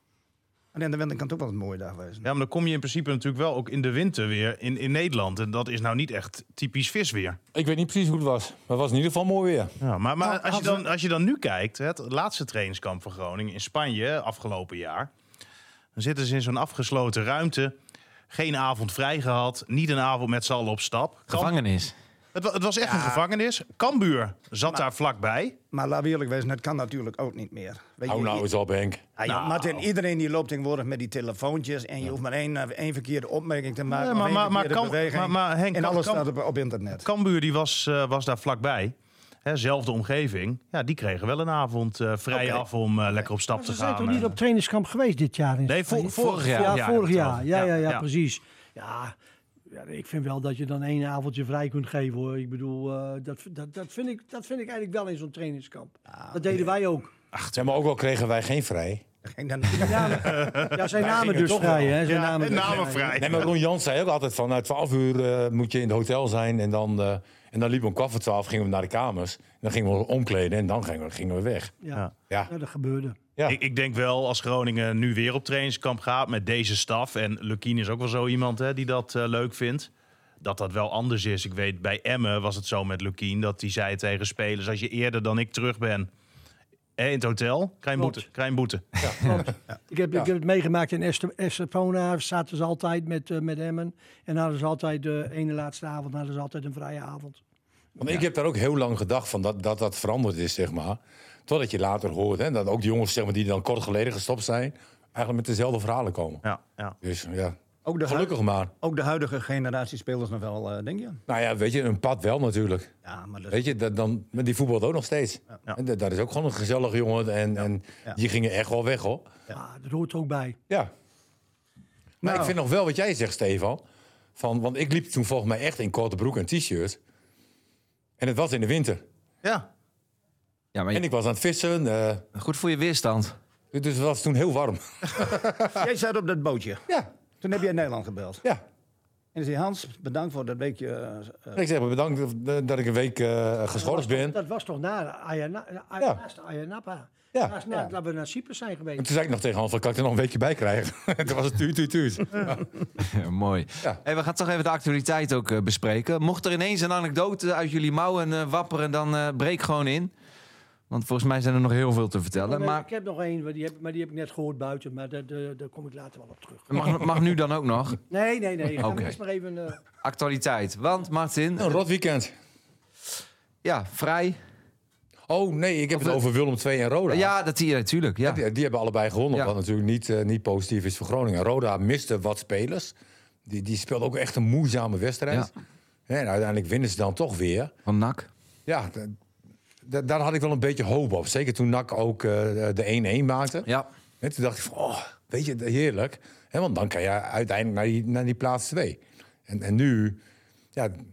En in de winter kan het ook wel een mooie dag wezen. Ja, maar dan kom je in principe natuurlijk wel ook in de winter weer in Nederland. En dat is nou niet echt typisch visweer. Ik weet niet precies hoe het was. Maar het was in ieder geval mooi weer. Ja, maar als je dan nu kijkt, het laatste trainingskamp van Groningen in Spanje afgelopen jaar. Dan zitten ze in zo'n afgesloten ruimte. Geen avond vrij gehad. Niet een avond met z'n allen op stap. Gevangenis. Het was echt een gevangenis. Cambuur zat daar vlakbij. Maar laten we eerlijk wezen, het kan natuurlijk ook niet meer. Weet Hou je, nou eens op, Henk. Martin, iedereen die loopt tegenwoordig met die telefoontjes. En je hoeft maar één verkeerde opmerking te maken. Ja, of één verkeerde beweging. maar Henk, en alles staat op internet. Cambuur die was daar vlakbij. Zelfde omgeving. Ja, die kregen wel een avond vrij af om lekker op stap Maar te ze zijn gaan. toch niet op trainingskamp geweest dit jaar? In Nee, Spanje? vorig jaar. Ja, vorig jaar. Ja, Ja. precies. Ja, ik vind wel dat je dan één avondje vrij kunt geven, hoor. Ik bedoel, dat vind ik eigenlijk wel in zo'n trainingskamp. Dat deden wij ook. Zeg maar ook wel kregen wij geen vrij. Ja, zijn namen dus toch vrij, wel. hè? Zijn Ja, namen namen vrij. Nee, maar Ron Jans zei ook altijd van 12 uur moet je in het hotel zijn. En dan liepen we om 12:15 gingen we naar de kamers. En dan gingen we omkleden en dan gingen we weg. Ja. Ja. Ja, dat gebeurde. Ja. Ik denk wel, als Groningen nu weer op trainingskamp gaat met deze staf... en Lukien is ook wel zo iemand die dat leuk vindt... dat wel anders is. Ik weet, bij Emmen was het zo met Lukien... dat hij zei tegen spelers, als je eerder dan ik terug ben... in het hotel, krijg je een boete. Ik heb het meegemaakt in Estepona. Zaten ze altijd met Emmen. En hadden ze altijd de ene laatste avond hadden ze altijd een vrije avond. Want ik heb daar ook heel lang gedacht van dat veranderd is, zeg maar. Totdat je later hoort, hè, dat ook die jongens zeg maar, die dan kort geleden gestopt zijn... eigenlijk met dezelfde verhalen komen. Ja. Dus ja, Ook de gelukkig maar. Ook de huidige generatie spelers nog wel, denk je? Nou ja, weet je, een pad wel natuurlijk. Ja, maar Weet je, maar die voetbalt ook nog steeds. Ja. En dat is ook gewoon een gezellige jongen. En die gingen echt wel weg, hoor. Ja, dat hoort er ook bij. Ja. Maar Nou. ik vind nog wel wat jij zegt, Stefan. Want ik liep toen volgens mij echt in korte broek en t-shirt. En het was in de winter. Ja. Ja, maar En ik was aan het vissen. goed voor je weerstand. Dus het was toen heel warm. jij zat op dat bootje. Ja, Toen heb je in Nederland gebeld. ja. En dan zei Hans, bedankt voor dat weekje. Ik zeg bedankt dat ik een week geschorst ben. Dat was toch naast Ayanapa. Ja. Naast dat we naar Cyprus zijn geweest. En toen zei ik nog tegen Hans, kan ik er nog een weekje bij krijgen? Toen was het tuut. Ja, mooi. Ja. Hey, we gaan toch even de actualiteit ook bespreken. Mocht er ineens een anekdote uit jullie mouwen wapperen, dan breek gewoon in. Want volgens mij zijn er nog heel veel te vertellen. Nee, Maar ik heb nog één, maar die heb ik net gehoord buiten. Maar daar kom ik later wel op terug. mag nu dan ook nog. Nee. Ga Oké. eerst maar even... Actualiteit. Want Martin, Een rot weekend. ja, vrij. Oh nee, ik heb het over Willem II en Roda. Ja, dat zie je natuurlijk. Ja. Die hebben allebei gewonnen, Ja. wat natuurlijk niet positief is voor Groningen. Roda miste wat spelers. Die speelde ook echt een moeizame wedstrijd. Ja. En uiteindelijk winnen ze dan toch weer. Van NAC. Ja, daar had ik wel een beetje hoop op. Zeker toen NAC ook de 1-1 maakte. Ja. En toen dacht ik van, weet je, heerlijk. Want dan kan je uiteindelijk naar die plaats 2. En nu, ja,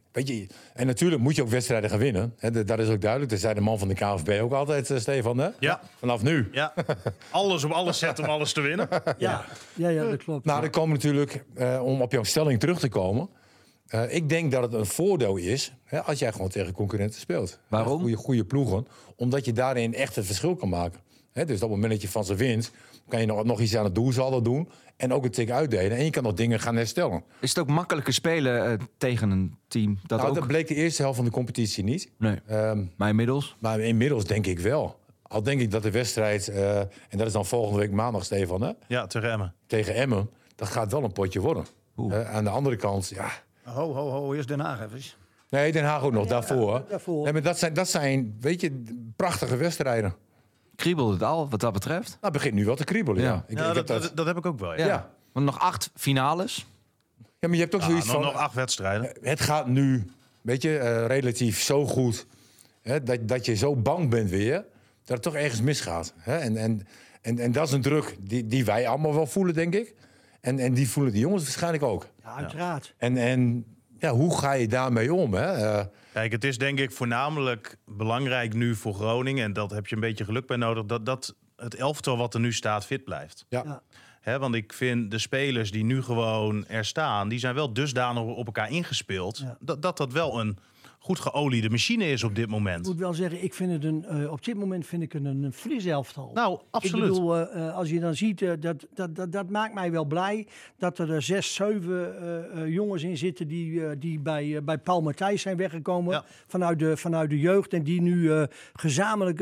weet je, en natuurlijk moet je ook wedstrijden gaan winnen. Hè, dat is ook duidelijk. Dat zei de man van de KNVB ook altijd, Stefan. Hè? Ja. Vanaf nu. Ja. Alles op alles zetten om alles te winnen. Ja, dat klopt. Nou, dan komen natuurlijk, om op jouw stelling terug te komen. Ik denk dat het een voordeel is als jij gewoon tegen concurrenten speelt. Waarom? Goede ploegen. Omdat je daarin echt het verschil kan maken. Dus op het moment dat je van ze wint, kan je nog iets aan het doelsaldo doen. En ook een tik uitdelen. En je kan nog dingen gaan herstellen. Is het ook makkelijker spelen tegen een team Dat bleek de eerste helft van de competitie niet. Nee, maar inmiddels? Maar inmiddels denk ik wel. Al denk ik dat de wedstrijd, en dat is dan volgende week maandag, Stefan, hè? Ja, tegen Emmen. Tegen Emmen, dat gaat wel een potje worden. Aan de andere kant, ja... Ho, eerst Den Haag even. Nee, Den Haag ook nog, daarvoor. daarvoor. Nee, maar dat zijn, weet je, prachtige wedstrijden. Kriebelt het al, wat dat betreft? Nou, het begint nu wel te kriebelen, ja. Dat heb ik ook wel, ja. Ja. Want nog 8 finales. Ja, maar je hebt ook zoiets van... Nog 8 wedstrijden. Het gaat nu, weet je, relatief zo goed... Hè, dat je zo bang bent weer... dat het toch ergens misgaat. Hè? En dat is een druk die wij allemaal wel voelen, denk ik. En die voelen die jongens waarschijnlijk ook. Ja, uiteraard. En hoe ga je daarmee om? Hè? Kijk, het is denk ik voornamelijk belangrijk nu voor Groningen... en dat heb je een beetje geluk bij nodig... dat het elftal wat er nu staat fit blijft. Ja. Want ik vind de spelers die nu gewoon er staan... die zijn wel dusdanig op elkaar ingespeeld... Ja. dat wel een goed geoliede machine is op dit moment. Ik moet wel zeggen, ik vind het op dit moment vind ik een fris elftal. Nou, absoluut. Ik bedoel, als je dan ziet, dat maakt mij wel blij dat er 6, 7 jongens in zitten die bij Paul Matthijs zijn weggekomen vanuit de jeugd. En die nu gezamenlijk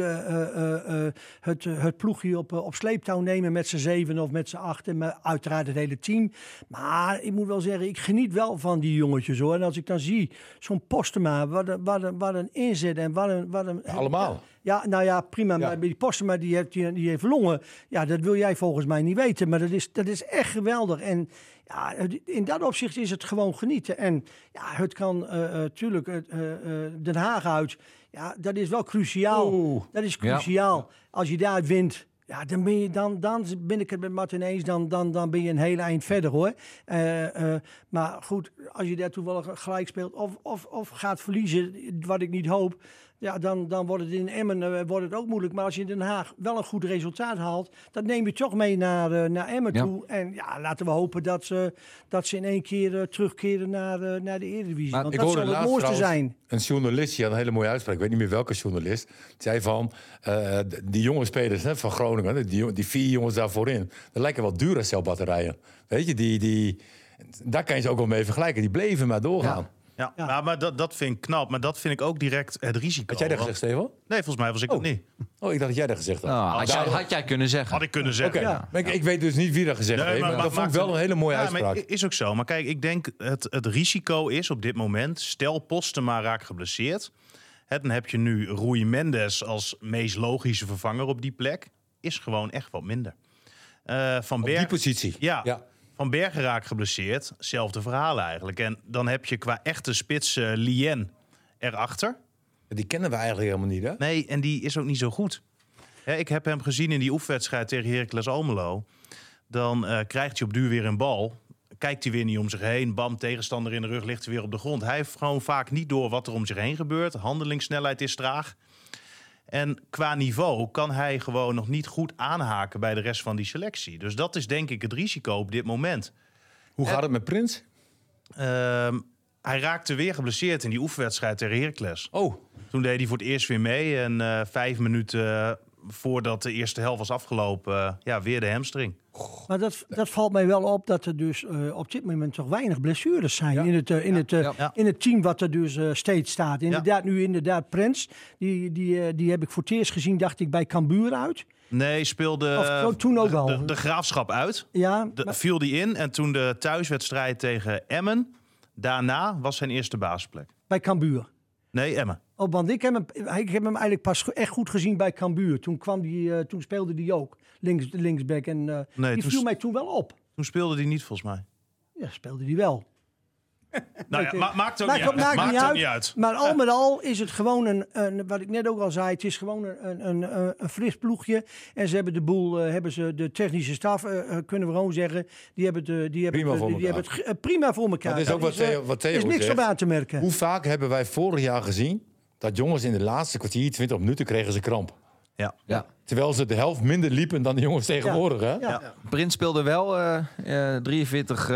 het ploegje op sleeptouw nemen met z'n 7 of met z'n 8. En uiteraard het hele team. Maar ik moet wel zeggen, ik geniet wel van die jongetjes hoor. En als ik dan zie, zo'n Postema, wat een inzet en wat een Allemaal. Ja, nou ja, prima. Ja. Maar die Postema die heeft longen. Ja, dat wil jij volgens mij niet weten. Maar dat is echt geweldig. En ja, in dat opzicht is het gewoon genieten. En ja, het kan natuurlijk Den Haag uit. Ja, dat is wel cruciaal. Dat is cruciaal. Ja. Als je daar wint. Ja, dan ben ik het met Martin eens. Dan ben je een hele eind verder hoor. Maar goed, als je daar toevallig gelijk speelt of gaat verliezen, wat ik niet hoop. Ja, dan wordt het in Emmen ook moeilijk. Maar als je in Den Haag wel een goed resultaat haalt, dan neem je toch mee naar Emmen toe. En ja, laten we hopen dat ze in één keer terugkeren naar de Eredivisie. Maar want ik dat hoorde zal het laatst mooiste zijn. Een journalist, die had een hele mooie uitspraak. Ik weet niet meer welke journalist. Die zei van, die jonge spelers van Groningen, die 4 jongens daar voorin, dat lijken wel Duracell-batterijen. Weet je, daar kan je ze ook wel mee vergelijken. Die bleven maar doorgaan. Ja. Maar dat vind ik knap. Maar dat vind ik ook direct het risico. Had jij dat gezegd, Stefan? Nee, volgens mij was ik dat niet. Oh, ik dacht dat jij dat gezegd had. Had jij kunnen zeggen. Had ik kunnen zeggen. Okay. Ja. Ik weet dus niet wie dat gezegd heeft. Maar dat vond ik wel een hele mooie uitspraak. Maar is ook zo. Maar kijk, ik denk het risico is op dit moment... stel Postema raakt geblesseerd. Dan heb je nu Rui Mendes als meest logische vervanger op die plek. Is gewoon echt wat minder. Op die positie? Ja. Van Bergen raakt geblesseerd. Hetzelfde verhaal eigenlijk. En dan heb je qua echte spits Lien erachter. Die kennen we eigenlijk helemaal niet, hè? Nee, en die is ook niet zo goed. Ik heb hem gezien in die oefenwedstrijd tegen Heracles Almelo. Dan krijgt hij op duur weer een bal. Kijkt hij weer niet om zich heen. Bam, tegenstander in de rug, ligt hij weer op de grond. Hij heeft gewoon vaak niet door wat er om zich heen gebeurt. Handelingssnelheid is traag. En qua niveau kan hij gewoon nog niet goed aanhaken bij de rest van die selectie. Dus dat is denk ik het risico op dit moment. Hoe gaat het met Prins? Hij raakte weer geblesseerd in die oefenwedstrijd tegen Heracles. Oh. Toen deed hij voor het eerst weer mee. En 5 minuten voordat de eerste helft was afgelopen, weer de hamstring. Maar dat valt mij wel op dat er dus op dit moment toch weinig blessures zijn in het team wat er dus steeds staat. Inderdaad Prins, die heb ik voor het eerst gezien, dacht ik, bij Cambuur uit. Nee, speelde toen ook al. De Graafschap uit. Ja, viel die in en toen de thuiswedstrijd tegen Emmen, daarna was zijn eerste basisplek. Bij Cambuur? Nee, Emmen. Oh, want ik heb hem eigenlijk pas echt goed gezien bij Cambuur. Toen speelde hij ook linksback en die viel mij toen wel op. Toen speelde hij niet, volgens mij. Ja, speelde hij wel. Nou ja, maakt ook Maakt niet uit. Maar al met al is het gewoon wat ik net ook al zei, het is gewoon een fris ploegje. En ze hebben de boel, de technische staf, kunnen we gewoon zeggen, die hebben het prima voor elkaar. Dat is ook wat Theo Er is niks zegt. op aan te merken. Hoe vaak hebben wij vorig jaar gezien dat jongens in de laatste kwartier, 20 minuten, kregen ze kramp. Ja. Terwijl ze de helft minder liepen dan de jongens tegenwoordig. Hè? Ja. Prins speelde wel 43.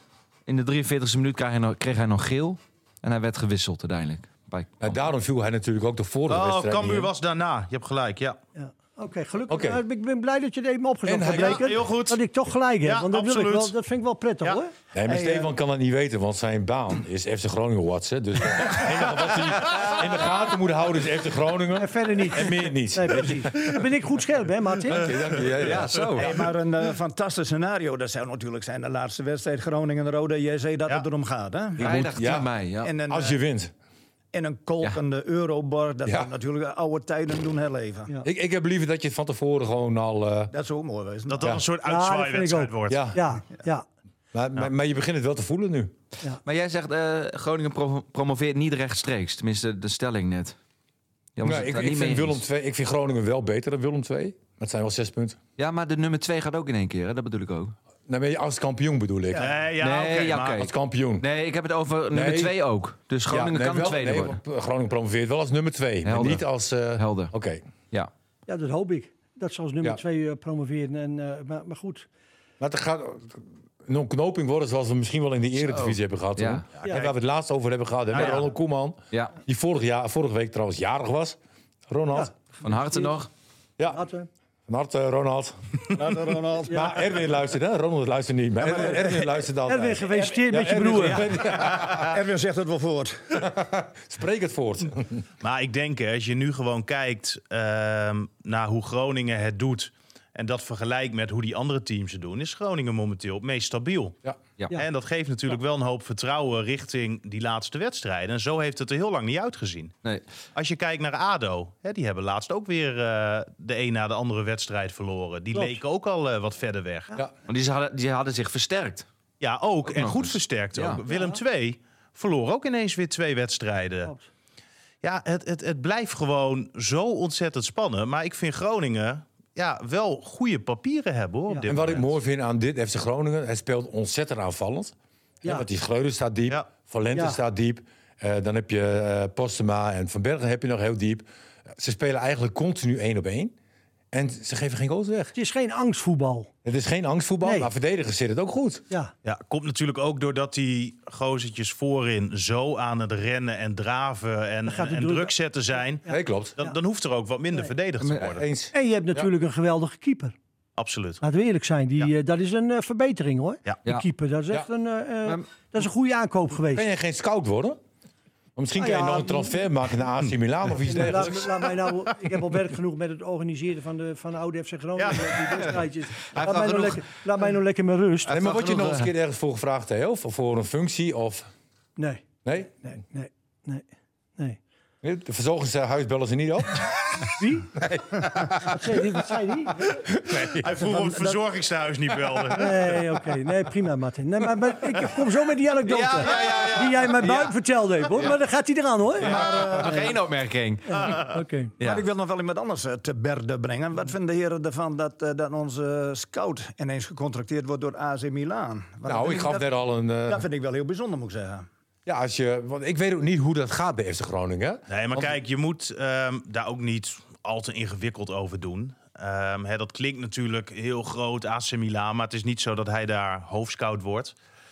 In de 43e minuut kreeg hij nog geel. En hij werd gewisseld uiteindelijk. En daarom viel hij natuurlijk ook de vorige wedstrijd Cambuur niet in. was daarna. Je hebt gelijk, ja. Ja. Oké, gelukkig. Oké. Ik ben blij dat je het even opgezocht En hebt, hij- Bleker. Ja, heel goed. Dat ik toch gelijk heb. Ja, Want dat absoluut. dat vind ik wel prettig, Ja. hoor. Nee, maar Stefan kan dat niet weten, want zijn baan is FC Groningen watsen. Dus het enige wat hij in de gaten moet houden is FC Groningen. En verder niet. En meer niet. Nee, precies. Dan ben ik goed scherp, hè, Martin? Dank je. Ja, zo. Hey, maar een fantastisch scenario. Dat zou natuurlijk zijn de laatste wedstrijd Groningen-Rode JC dat het erom gaat. Hè? Vrijdag 10 ja. mei. Ja. En Als je wint. een kolkende Euroborg, dat Ja. zou natuurlijk oude tijden doen herleven. Ja. Ik heb liever dat je het van tevoren gewoon al... Dat zou ook mooi wezen. Dat een soort Ja, dat vind ik uitzwaaiwedstrijd ook. wordt. ja. Ja. Maar je begint het wel te voelen nu. Maar jij zegt Groningen promoveert niet rechtstreeks. Tenminste, de stelling net. Ja, was Nou, het ik, daar ik, niet vind mee Willem eens? II, ik vind Groningen wel beter dan Willem II. Maar het zijn wel 6 punten. Ja, maar de nummer 2 gaat ook in één keer. Hè? Dat bedoel ik ook. Nou, ben je als kampioen bedoel ik. Nee, Nee, oké. oké. Als kampioen. Nee, ik heb het over nummer Nee. 2 ook. Dus Groningen kan de tweede worden. Groningen promoveert wel als nummer 2. Maar Helder. niet als... Helder. Oké. Ja. Ja, dat hoop ik. Dat ze als nummer Ja. 2 promoveren. Maar goed. Maar het gaat een ontknoping worden zoals we misschien wel in de Eredivisie hebben gehad. Ja. Toen. En waar we het laatst over hebben gehad. Hebben Ronald Koeman, Ja. die vorige week trouwens jarig was. Ronald. Van harte nog. Ja, Laten. van harte Ronald. Ronald. Ja. Maar Erwin luistert, hè? Ronald luistert niet. Maar Erwin luistert altijd. Erwin, gefeliciteerd met je Erwin, broer. Erwin zegt het wel voort. Spreek het voort. Maar ik denk, hè, als je nu gewoon kijkt naar hoe Groningen het doet... en dat vergelijkt met hoe die andere teams het doen... is Groningen momenteel het meest stabiel. Ja. Ja. Ja. En dat geeft natuurlijk wel een hoop vertrouwen richting die laatste wedstrijden. En zo heeft het er heel lang niet uitgezien. Nee. Als je kijkt naar ADO, hè, die hebben laatst ook weer de een na de andere wedstrijd verloren. Die Klopt. leken ook al wat verder weg. Ja. Want die hadden zich versterkt. Ja, ook. En nog goed eens. versterkt Ja. ook. Willem II verloor ook ineens weer 2 wedstrijden. Klopt. Ja, het blijft gewoon zo ontzettend spannend. Maar ik vind Groningen wel goede papieren hebben, hoor. Ja. Op dit En wat ik moment. mooi vind aan dit FC Groningen, het speelt ontzettend aanvallend. Ja. Ja. Want die Schreuder staat diep, Ja. Valente Ja. staat diep. Dan heb je Postema en Van Bergen heb je nog heel diep. Ze spelen eigenlijk continu 1 op 1. En ze geven geen goals weg. Het is geen angstvoetbal. Het is geen angstvoetbal, Nee. maar verdedigers zit het ook goed. Ja. Ja, komt natuurlijk ook doordat die gozertjes voorin zo aan het rennen en draven en gaat het en druk- druk zetten zijn. Nee, klopt. Dan hoeft er ook wat minder verdedigd te worden. Eens. En je hebt natuurlijk een geweldige keeper. Absoluut. Laten we eerlijk zijn. Dat is een verbetering, hoor. Ja. De Ja. keeper, dat is echt Ja. dat is een goede aankoop geweest. Kan je geen scout worden? Maar misschien Nou kan je ja, nog een transfer maken naar AC Milan of iets dergelijks. Laat mij nou, ik heb al werk genoeg met het organiseren van de oude FC Groningen. Die wedstrijdjes. Laat mij nou lekker mijn rust. Nee, maar word je genoeg, nog eens een keer ergens voor gevraagd, Theo? Of voor een functie? Of... Nee, Nee? nee. De verzorgingshuis bellen ze niet op? Wie? Wat zei die? Hij vroeg of het verzorgingstehuis niet belde. Nee, oké. Nee, prima, Martin. Nee, maar ik kom zo met die anekdote. Die jij mij buiten verteld heeft, hoor. Maar dan gaat hij eraan, hoor. Nog één opmerking. Oké. Ja. Maar ik wil nog wel iemand anders te berde brengen. Wat vinden de heren ervan dat onze scout ineens gecontracteerd wordt door AC Milan? Want Nou, ik gaf dat, net al een... dat vind ik wel heel bijzonder, moet ik zeggen. Ja, want ik weet ook niet hoe dat gaat bij FC Groningen. Nee, maar kijk, je moet daar ook niet al te ingewikkeld over doen. Dat klinkt natuurlijk heel groot, AC Milan, maar het is niet zo dat hij daar hoofdscout wordt.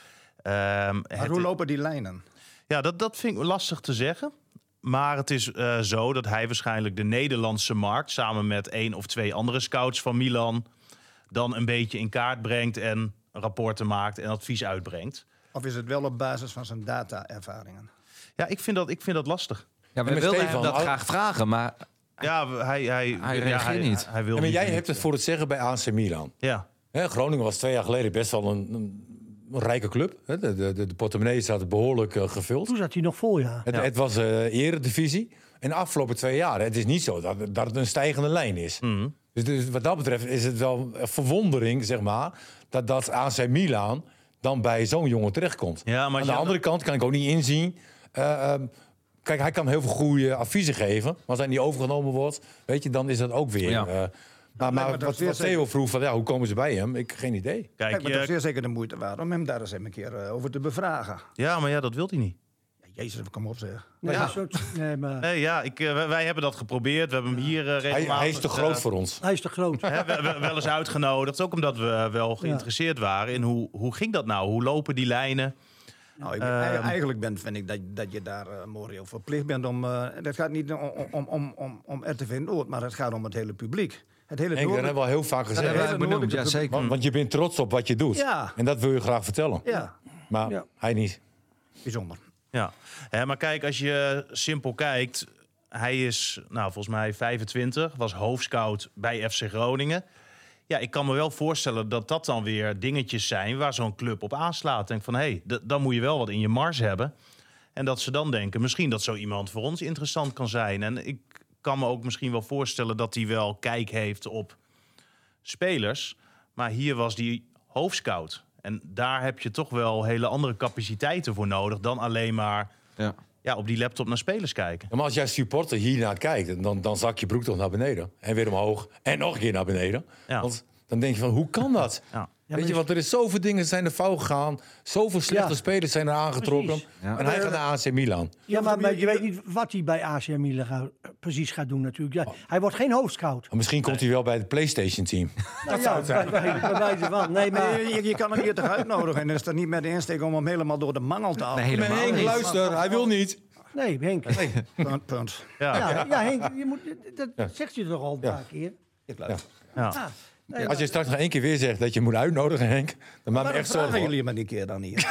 Maar hoe lopen die lijnen? Ja, dat vind ik lastig te zeggen. Maar het is zo dat hij waarschijnlijk de Nederlandse markt... samen met 1 of 2 andere scouts van Milan... dan een beetje in kaart brengt en rapporten maakt en advies uitbrengt. Of is het wel op basis van zijn data-ervaringen? Ja, ik vind dat lastig. Ja, we met wilden hem Stefan, dat al- graag vragen, maar Ja, hij reageert niet. Hij wil Ja, maar niet. jij hebt het voor het zeggen bij AC Milan. Ja. Hè, Groningen was 2 jaar geleden best wel een rijke club. Hè. De portemonnee zat behoorlijk gevuld. Toen zat hij nog vol, ja. Het was eredivisie. En de afgelopen 2 jaar, het is niet zo dat het een stijgende lijn is. Dus wat dat betreft is het wel een verwondering, zeg maar... dat AC Milan dan bij zo'n jongen terechtkomt. Ja, maar aan de andere kant kan ik ook niet inzien. Kijk, hij kan heel veel goede adviezen geven. Maar als hij niet overgenomen wordt, weet je, dan is dat ook weer. Ja. Maar wat Theo vroeg van, hoe komen ze bij hem? Ik heb geen idee. Kijk, maar het is zeer zeker de moeite waard om hem daar eens een keer over te bevragen. Ja, maar dat wil hij niet. Jezus, kom op zeg. Nee, Ja. nee, maar Nee, ja, wij hebben dat geprobeerd. We hebben hem hier regelmatig... Hij is te groot voor ons. hij is te groot. wel eens uitgenodigd. Ook omdat we wel geïnteresseerd waren in hoe ging dat nou? Hoe lopen die lijnen? Nou, eigenlijk vind ik dat je daar moreel verplicht bent om... Het gaat niet om RTV Noord, maar het gaat om het hele publiek. Het hele Henk, dat hebben we al heel vaak gezegd. hebben wij benoemd, ja, zeker. Want je bent trots op wat je doet. Ja. En dat wil je graag vertellen. Ja, Maar Ja. hij niet. bijzonder. Ja, maar kijk, als je simpel kijkt... Hij is, volgens mij 25, was hoofdscout bij FC Groningen. Ja, ik kan me wel voorstellen dat dat dan weer dingetjes zijn... waar zo'n club op aanslaat. Denk van, dan moet je wel wat in je mars hebben. En dat ze dan denken, misschien dat zo iemand voor ons interessant kan zijn. En ik kan me ook misschien wel voorstellen dat hij wel kijk heeft op spelers. Maar hier was die hoofdscout. En daar heb je toch wel hele andere capaciteiten voor nodig... dan alleen maar op die laptop naar spelers kijken. Maar als jij supporter hiernaar kijkt, dan zak je broek toch naar beneden. En weer omhoog. En nog een keer naar beneden. Ja. Want dan denk je van, hoe kan dat? Ja. Weet je, want er is zoveel dingen zijn er fout gegaan. Zoveel slechte spelers zijn er aangetrokken. Precies. Ja. En hij gaat naar AC Milan. Ja, maar je weet niet wat hij bij AC Milan precies gaat doen natuurlijk. Ja, hij wordt geen hoofdscout. Maar misschien komt hij wel bij het PlayStation-team. Dat zou het zijn. Bij wijze van. Nee, maar Je kan hem hier toch uitnodigen en is er niet met de insteek om hem helemaal door de mangel te halen. Nee, helemaal Henk, niet. luister, hij wil niet. nee, Henk. Punt. Ja, Henk, dat zegt je toch al een paar keer. Ik luister. Ja. Nee, Als je straks nog één keer weer zegt dat je moet uitnodigen, Henk, dan maak me Maar echt vragen zorgen. jullie maar die keer dan hier.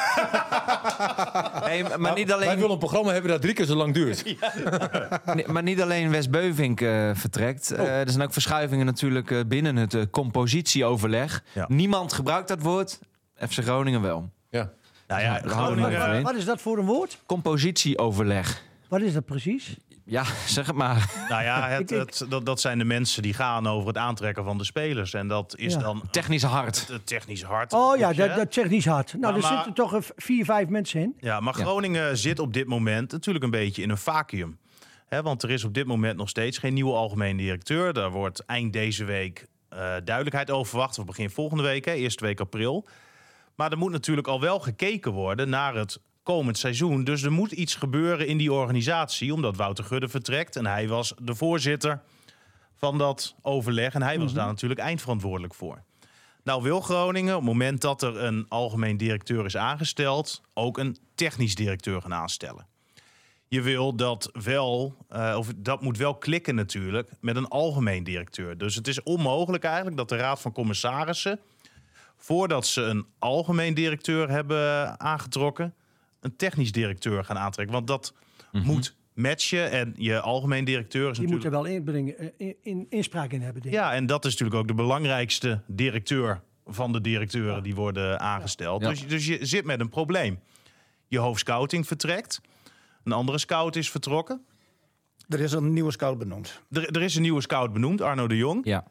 Maar niet Wij alleen... willen een programma hebben dat 3 keer zo lang duurt. Maar niet alleen Wes Beuvink vertrekt. Er zijn ook verschuivingen natuurlijk binnen het compositieoverleg. Ja. Niemand gebruikt dat woord. FC Groningen wel. Ja. Nou ja, Daar houden we nog even in. wat is dat voor een woord? Compositieoverleg. Wat is dat precies? Ja, zeg het maar. Nou ja, dat zijn de mensen die gaan over het aantrekken van de spelers. En dat is Ja. dan Technisch hard. het technisch hard. Oh ja, groepje, hè? dat zegt niet hard. Nou, Maar- er zitten toch 4, 5 mensen in. Ja, maar Groningen zit op dit moment natuurlijk een beetje in een vacuüm. Want er is op dit moment nog steeds geen nieuwe algemeen directeur. Daar wordt eind deze week duidelijkheid over verwacht. Of begin volgende week, eerste week april. Maar er moet natuurlijk al wel gekeken worden naar het komend seizoen. Dus er moet iets gebeuren in die organisatie. Omdat Wouter Gudde vertrekt. En hij was de voorzitter van dat overleg. En hij was daar natuurlijk eindverantwoordelijk voor. Nou wil Groningen, op het moment dat er een algemeen directeur is aangesteld, ook een technisch directeur gaan aanstellen. Je wil dat wel, of dat moet wel klikken natuurlijk, met een algemeen directeur. Dus het is onmogelijk eigenlijk dat de Raad van Commissarissen, voordat ze een algemeen directeur hebben aangetrokken, een technisch directeur gaan aantrekken. Want dat moet matchen en je algemeen directeur is Die moet natuurlijk... er wel inspraak in hebben, denk ik. Ja, en dat is natuurlijk ook de belangrijkste directeur van de directeuren die worden aangesteld. Ja. Dus je zit met een probleem. Je hoofdscouting vertrekt. Een andere scout is vertrokken. Er is een nieuwe scout benoemd. Er is een nieuwe scout benoemd, Arno de Jong. Ja.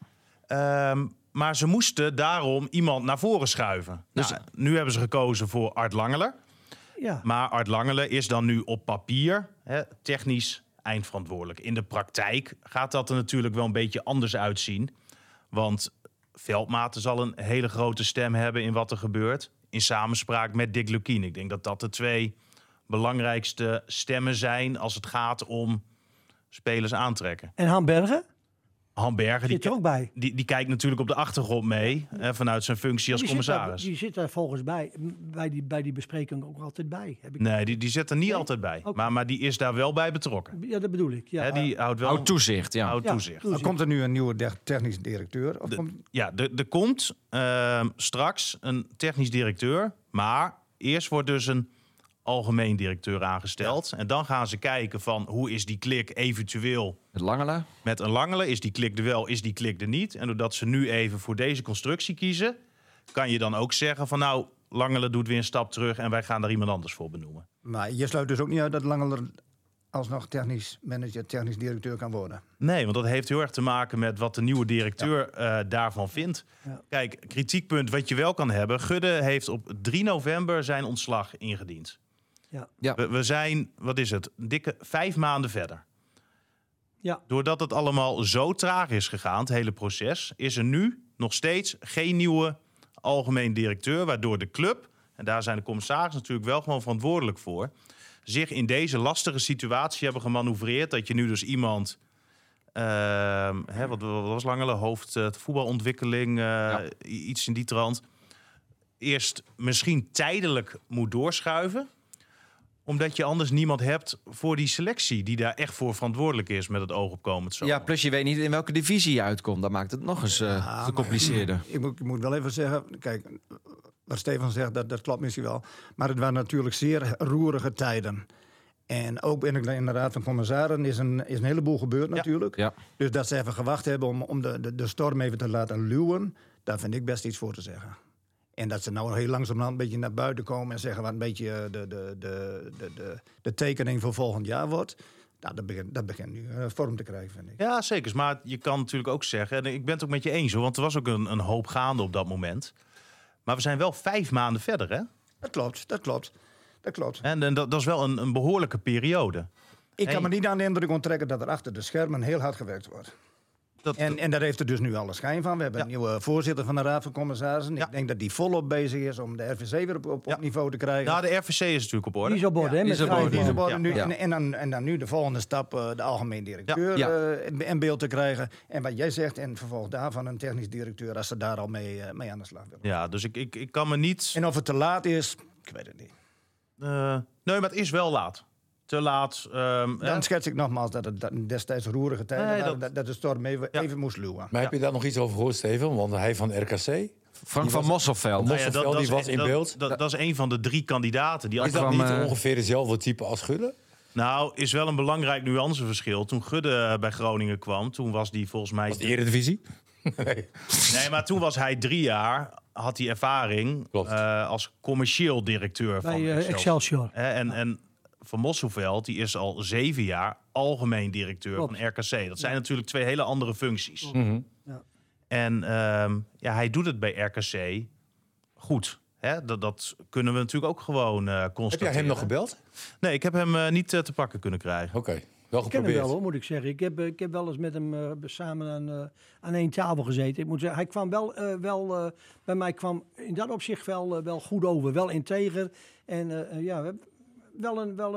Maar ze moesten daarom iemand naar voren schuiven. Dus nu hebben ze gekozen voor Art Langeler. Ja. Maar Art Langeler is dan nu op papier technisch eindverantwoordelijk. In de praktijk gaat dat er natuurlijk wel een beetje anders uitzien. Want Veldmaten zal een hele grote stem hebben in wat er gebeurt. In samenspraak met Dick Lukkien. Ik denk dat dat de 2 belangrijkste stemmen zijn als het gaat om spelers aantrekken. En Han Bergen Han Bergen zit er ook bij. die kijkt natuurlijk op de achtergrond mee. Vanuit zijn functie als commissaris. Die zit daar volgens mij bij die bespreking ook altijd bij. Heb ik... Nee, die zit er niet altijd bij. Oké. Maar die is daar wel bij betrokken. Ja, dat bedoel ik. Ja. Die houdt wel Houdt toezicht, ja. houdt Ja, toezicht. toezicht. Komt er nu een nieuwe technisch directeur? Of komt... Ja, er komt straks een technisch directeur. Maar eerst wordt dus een algemeen directeur aangesteld. En dan gaan ze kijken van hoe is die klik eventueel Het Langele. met een Langele. Is die klik er wel, is die klik er niet? En doordat ze nu even voor deze constructie kiezen, kan je dan ook zeggen van nou, Langele doet weer een stap terug en wij gaan daar iemand anders voor benoemen. Maar je sluit dus ook niet uit dat Langeler alsnog technisch manager, technisch directeur kan worden. Nee, want dat heeft heel erg te maken met wat de nieuwe directeur daarvan vindt. Ja. Kijk, kritiekpunt wat je wel kan hebben. Gudde heeft op 3 november zijn ontslag ingediend. Ja. Ja. We zijn, wat is het, dikke 5 maanden verder. Ja. Doordat het allemaal zo traag is gegaan, het hele proces, is er nu nog steeds geen nieuwe algemeen directeur, waardoor de club, en daar zijn de commissarissen natuurlijk wel gewoon verantwoordelijk voor, zich in deze lastige situatie hebben gemanoeuvreerd. Dat je nu dus iemand, wat was Langele, hoofd voetbalontwikkeling, iets in die trant, eerst misschien tijdelijk moet doorschuiven, omdat je anders niemand hebt voor die selectie die daar echt voor verantwoordelijk is met het oog op komend zomer. Ja, plus je weet niet in welke divisie je uitkomt. Dat maakt het nog eens gecompliceerder. Ik moet wel even zeggen, kijk, wat Stefan zegt, dat klopt misschien wel. Maar het waren natuurlijk zeer roerige tijden. En ook in de Raad van Commissarissen is een heleboel gebeurd natuurlijk. Ja. Dus dat ze even gewacht hebben om de storm even te laten luwen, daar vind ik best iets voor te zeggen. En dat ze nou heel langzamerhand een beetje naar buiten komen en zeggen wat een beetje de tekening voor volgend jaar wordt. Nou, dat begint nu vorm te krijgen, vind ik. Ja, zeker. Maar je kan natuurlijk ook zeggen, en ik ben het ook met je eens, hoor, want er was ook een hoop gaande op dat moment. Maar we zijn wel 5 maanden verder, hè? Dat klopt. En dat is wel een behoorlijke periode. Ik kan me niet aan de indruk onttrekken dat er achter de schermen heel hard gewerkt wordt. En daar heeft er dus nu alle schijn van. We hebben een nieuwe voorzitter van de Raad van Commissarissen. Ja. Ik denk dat die volop bezig is om de RVC weer op niveau te krijgen. Nou, de RVC is natuurlijk op orde. Die is op orde, hè? die Met is op orde. vijf Die is man. op orde nu. Ja. En dan nu de volgende stap, de algemeen directeur in beeld te krijgen. En wat jij zegt, en vervolgens daarvan een technisch directeur, als ze daar al mee aan de slag willen. Ja, dus ik kan me niet... En of het te laat is, ik weet het niet. Nee, maar het is wel laat. Te laat. Dan schets ik nogmaals dat het destijds roerige tijden Nee, waren, dat de storm even moest luwen. Maar heb je daar nog iets over gehoord, Steven? Want hij van RKC, Frank van Mosselveld. Nou ja, die was in beeld. Dat is een van de 3 kandidaten. Die is dat kwam, niet ongeveer dezelfde type als Gudde? Nou, is wel een belangrijk nuanceverschil. Toen Gudde bij Groningen kwam, toen was die volgens mij... Was het Eredivisie? Nee, maar toen was hij 3 jaar, had hij ervaring als commercieel directeur van Bij Excelsior. En Van Mosselveld, die is al 7 jaar algemeen directeur Klopt. van RKC. Dat zijn natuurlijk 2 hele andere functies. Mhm. Ja. En hij doet het bij RKC goed. Hè? Dat kunnen we natuurlijk ook gewoon constateren. Heb jij hem nog gebeld? Nee, ik heb hem niet te pakken kunnen krijgen. Oké, wel Ik ken hem geprobeerd. wel, hoor, moet ik zeggen. Ik heb wel eens met hem samen aan één tafel gezeten. Ik moet zeggen, hij kwam wel bij mij kwam in dat opzicht wel goed over. Wel integer. En wel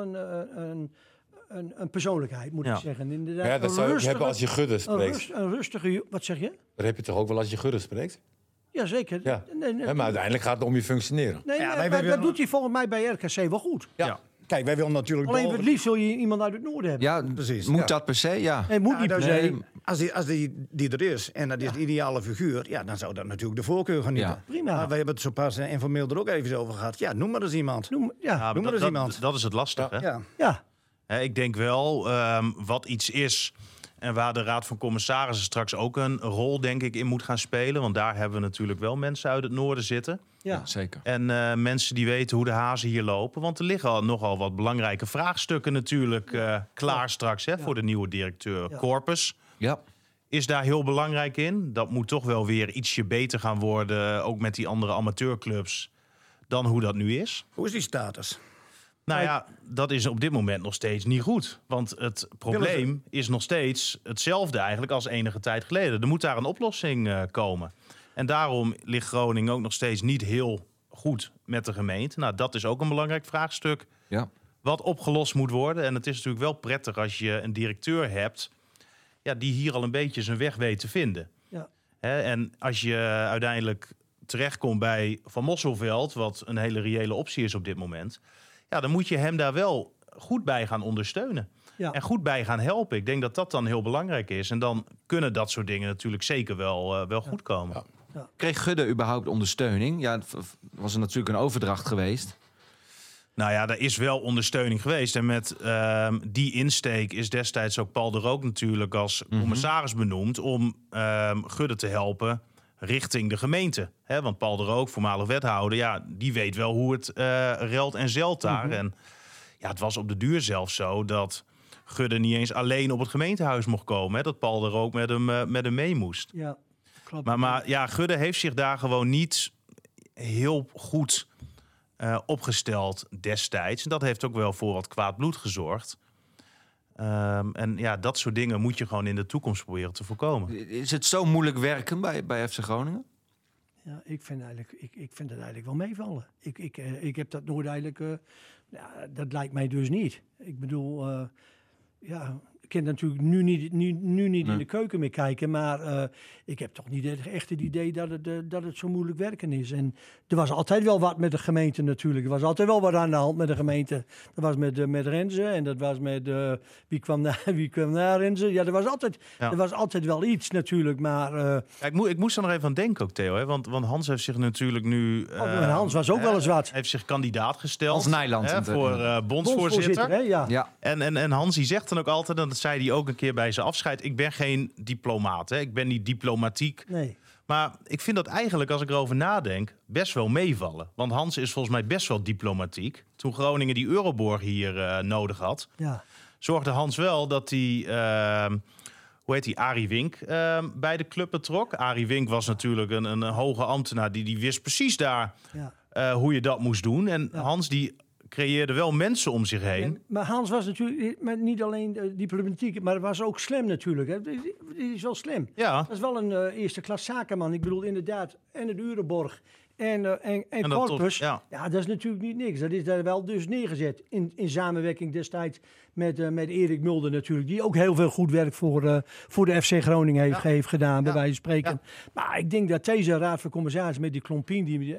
een persoonlijkheid, moet ik zeggen. Inderdaad, Ja, dat zou je ook hebben als je Gudde spreekt. Een rustige... Wat zeg je? Dat heb je toch ook wel als je Gudde spreekt? Jazeker. Ja. Nee, Maar uiteindelijk gaat het om je functioneren. maar dat doet hij volgens mij bij RKC wel goed. Ja. Kijk, wij willen natuurlijk... Alleen het liefst wil je iemand uit het noorden hebben. Ja, Precies, moet ja. dat per se? Ja. Nee, moet niet per se. Nee. Als die er is en dat is de ideale figuur, ja, dan zou dat natuurlijk de voorkeur genieten. Ja. Prima. Maar wij hebben het zo pas informeel er ook even over gehad. Ja, noem maar eens iemand. Ja, maar noem maar eens iemand. dat is het lastige. Ja. Ja. Ik denk wel wat iets is en waar de Raad van Commissarissen straks ook een rol, denk ik, in moet gaan spelen. Want daar hebben we natuurlijk wel mensen uit het noorden zitten. Ja. Zeker. En mensen die weten hoe de hazen hier lopen. Want er liggen al nogal wat belangrijke vraagstukken natuurlijk klaar straks voor de nieuwe directeur. Ja. Corpus Ja. is daar heel belangrijk in. Dat moet toch wel weer ietsje beter gaan worden, ook met die andere amateurclubs, dan hoe dat nu is. Hoe is die status? Nou ja, dat is op dit moment nog steeds niet goed. Want het probleem is nog steeds hetzelfde eigenlijk als enige tijd geleden. Er moet daar een oplossing komen. En daarom ligt Groningen ook nog steeds niet heel goed met de gemeente. Nou, dat is ook een belangrijk vraagstuk Ja. wat opgelost moet worden. En het is natuurlijk wel prettig als je een directeur hebt die hier al een beetje zijn weg weet te vinden. Ja. En als je uiteindelijk terechtkomt bij Van Mosselveld, wat een hele reële optie is op dit moment, dan moet je hem daar wel goed bij gaan ondersteunen. Ja. En goed bij gaan helpen. Ik denk dat dat dan heel belangrijk is. En dan kunnen dat soort dingen natuurlijk zeker wel goed komen. Ja. Kreeg Gudde überhaupt ondersteuning? Ja, was er natuurlijk een overdracht geweest. Nou ja, er is wel ondersteuning geweest. En met die insteek is destijds ook Paul de Rook natuurlijk als commissaris benoemd om Gudde te helpen richting de gemeente. Want Paul de Rook, voormalig wethouder, die weet wel hoe het relt en zelt daar. En het was op de duur zelfs zo dat Gudde niet eens alleen op het gemeentehuis mocht komen. Hè? Dat Paul er ook met hem mee moest. Ja, klopt. Maar ja, Gudde heeft zich daar gewoon niet heel goed opgesteld destijds. En dat heeft ook wel voor wat kwaad bloed gezorgd. En ja, dat soort dingen moet je gewoon in de toekomst proberen te voorkomen. Is het zo moeilijk werken bij FC Groningen? Ja, ik vind het eigenlijk wel meevallen. Ik heb dat nooit eigenlijk... dat lijkt mij dus niet. Ik bedoel, ik kan natuurlijk nu niet in de keuken meer kijken, maar ik heb toch niet echt het idee dat het zo moeilijk werken is. En er was altijd wel wat met de gemeente natuurlijk. Er was altijd wel wat aan de hand met de gemeente. Dat was met Renze en dat was met wie kwam na Renze. Ja, er was altijd wel iets natuurlijk, maar... ik moest er nog even aan denken ook, Theo. Hè? Want Hans heeft zich natuurlijk nu... en Hans was ook wel eens wat. Heeft zich kandidaat gesteld. Hans Nijland. Voor bondsvoorzitter. Hè? Ja. Ja. En Hans die zegt dan ook altijd, en dat zei hij ook een keer bij zijn afscheid, ik ben geen diplomaat. Hè? Ik ben niet diplomatiek. Nee. Maar ik vind dat eigenlijk, als ik erover nadenk, best wel meevallen. Want Hans is volgens mij best wel diplomatiek. Toen Groningen die Euroborg hier nodig had, zorgde Hans wel dat hij... Arie Wink bij de club betrok. Arie Wink was natuurlijk een hoge ambtenaar. Die wist precies daar hoe je dat moest doen. En Hans die creëerde wel mensen om zich heen. Ja, maar Hans was natuurlijk niet alleen diplomatiek, maar was ook slim natuurlijk. Hè. Die is wel slim. Ja. Dat is wel een eerste klas zakenman. Ik bedoel inderdaad, en het Urenborg en Corpus. Ja, dat is natuurlijk niet niks. Dat is daar wel dus neergezet. In samenwerking destijds met Erik Mulder natuurlijk. Die ook heel veel goed werk voor de FC Groningen heeft gedaan, bij wijze van spreken. Ja. Maar ik denk dat deze raad van commissaris met die Klompien,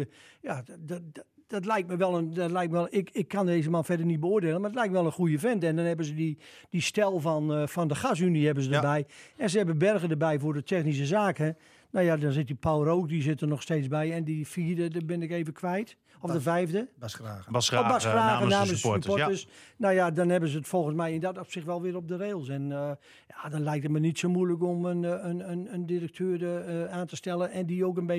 dat lijkt me wel ik kan deze man verder niet beoordelen, maar het lijkt wel een goede vent. En dan hebben ze die stel van de gasunie hebben ze erbij. En ze hebben Bergen erbij voor de technische zaken. Nou ja, dan zit die Paul Rook, die zit er nog steeds bij. En die vierde, daar ben ik even kwijt. Of de vijfde. Bas Gragen. Bas Gragen namens de supporters. Ja. Nou ja, dan hebben ze het volgens mij in dat opzicht wel weer op de rails. En dan lijkt het me niet zo moeilijk om een directeur aan te stellen. En die ook een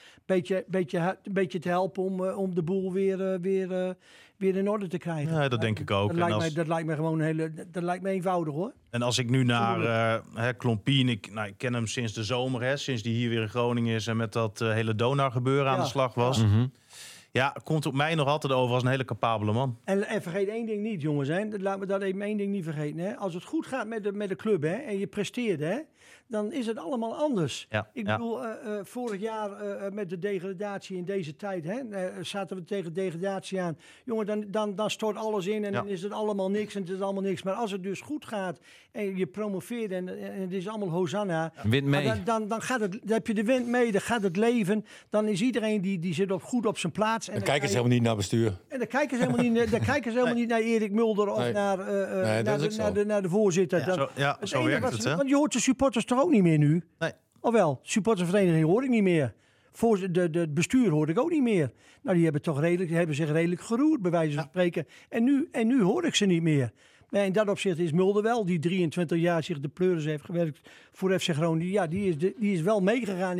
beetje te helpen om de boel weer in orde te krijgen. Ja, dat denk ik ook. Dat lijkt me gewoon dat lijkt me eenvoudig, hoor. En als ik nu naar Klompien, ik ken hem sinds de zomer, sinds die hier weer in Groningen is en met dat hele Donar gebeuren aan de slag was. Ja. Mm-hmm. Ja, komt op mij nog altijd over als een hele capabele man. En vergeet één ding niet, jongens. Laat me dat even één ding niet vergeten. Hè. Als het goed gaat met de club en je presteert, dan is het allemaal anders. Ja, ik bedoel, vorig jaar met de degradatie in deze tijd, zaten we tegen degradatie aan. Jongen, dan stort alles in en dan is het allemaal niks en het is allemaal niks. Maar als het dus goed gaat en je promoveert en het is allemaal Hosanna. Wind mee. Dan heb je de wind mee, dan gaat het leven. Dan is iedereen die zit goed op zijn plaats. En dan kijken ze helemaal niet naar bestuur. En dan kijken ze helemaal niet naar Erik Mulder of naar de voorzitter. Zo werkt het, hè? Want je hoort de supporters toch ook niet meer nu? Nee. Ofwel, supportersvereniging hoor ik niet meer. Voor de bestuur hoor ik ook niet meer. Nou, die hebben zich redelijk geroerd, bij wijze van spreken. En nu hoor ik ze niet meer. Maar in dat opzicht is Mulder wel, die 23 jaar zich de pleuris heeft gewerkt voor FC Groningen. Ja, die is wel meegegaan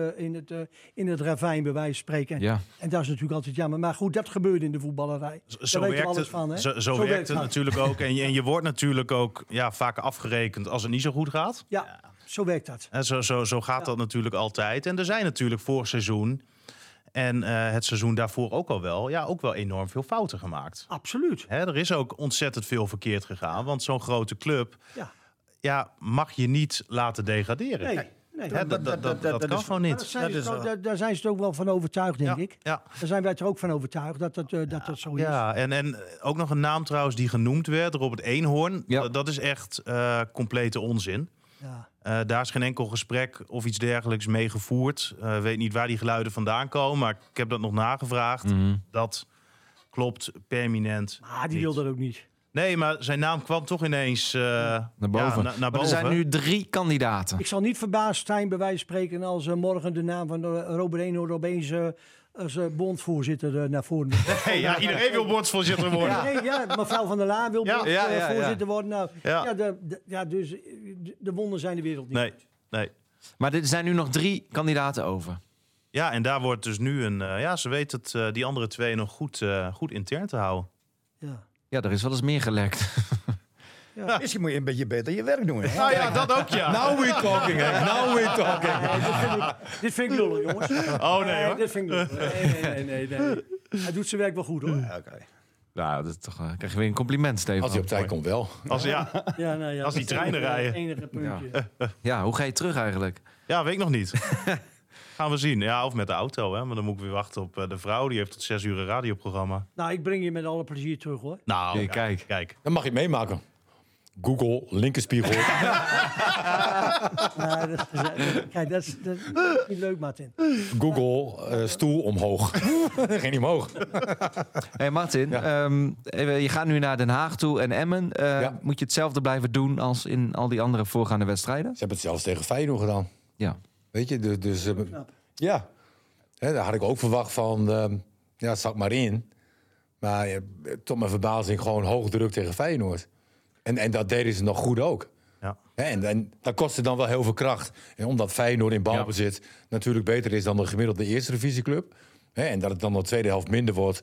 in het ravijn, bij wijze van spreken. Ja. En dat is natuurlijk altijd jammer. Maar goed, dat gebeurt in de voetballerij. Zo werkt het natuurlijk ook. En je wordt natuurlijk ook vaak afgerekend als het niet zo goed gaat. Ja, zo werkt dat. En zo gaat dat natuurlijk altijd. En er zijn natuurlijk vorig seizoen en het seizoen daarvoor ook wel enorm veel fouten gemaakt. Absoluut. Er is ook ontzettend veel verkeerd gegaan. Want zo'n grote club mag je niet laten degraderen. Nee. Dat kan gewoon niet. Daar zijn ze er ook wel van overtuigd, denk ik. Ja. Daar zijn wij er ook van overtuigd dat zo is. Ja, en ook nog een naam trouwens die genoemd werd, Robert Eenhoorn. Ja. Dat is echt complete onzin. Ja. Daar is geen enkel gesprek of iets dergelijks mee gevoerd. Weet niet waar die geluiden vandaan komen, maar ik heb dat nog nagevraagd. Mm-hmm. Dat klopt permanent. Maar die wil dat ook niet. Nee, maar zijn naam kwam toch ineens naar boven. Naar boven. Er zijn nu 3 kandidaten. Ik zal niet verbaasd zijn, bij wijze van spreken, als morgen de naam van Robert Eenhoorn opeens als bondsvoorzitter naar voren. Nee, iedereen wil bondsvoorzitter worden. Mevrouw van der Laan wil bondsvoorzitter worden. Nou, dus de wonden zijn de wereld niet. Nee. Maar er zijn nu nog 3 kandidaten over. Ja, en daar wordt dus nu ze weten het, die andere 2 nog goed intern te houden. Ja. Ja, er is wel eens meer gelekt. Misschien moet je een beetje beter je werk doen. Hè? Nou ja, dat ook ja. Now we talking, Henk. Now we talking. Nee, dit vind ik lullig, jongens. Oh nee hoor. Dit vind ik lullig. Nee. Hij doet zijn werk wel goed, hoor. Oké. Nou, dat is toch, krijg je weer een compliment, Stefan. Als hij op tijd komt wel. Als Als die treinen rijden. Het enige puntje. Ja, hoe ga je terug eigenlijk? Ja, weet ik nog niet. Gaan we zien. Ja, of met de auto, hè. Maar dan moet ik weer wachten op de vrouw. Die heeft tot 6 uur een radioprogramma. Nou, ik breng je met alle plezier terug, hoor. Nou, Ja, kijk. kijk. Dan mag je meemaken. Google, linkerspiegel. Kijk, dat is niet leuk, Martin. Google, stoel omhoog. Ging niet omhoog. Hey Martin, even, je gaat nu naar Den Haag toe en Emmen. Ja. Moet je hetzelfde blijven doen als in al die andere voorgaande wedstrijden? Ze hebben het zelfs tegen Feyenoord gedaan. Ja. Weet je, dus Knap. ja. Hè, daar had ik ook verwacht van, ja, zak maar in. Maar tot mijn verbazing gewoon hoog druk tegen Feyenoord. En dat deden ze nog goed ook. Ja. Hè, en dat kostte dan wel heel veel kracht. En omdat Feyenoord in balbezit natuurlijk beter is dan de gemiddelde eerste divisieclub. Hè, en dat het dan de tweede helft minder wordt.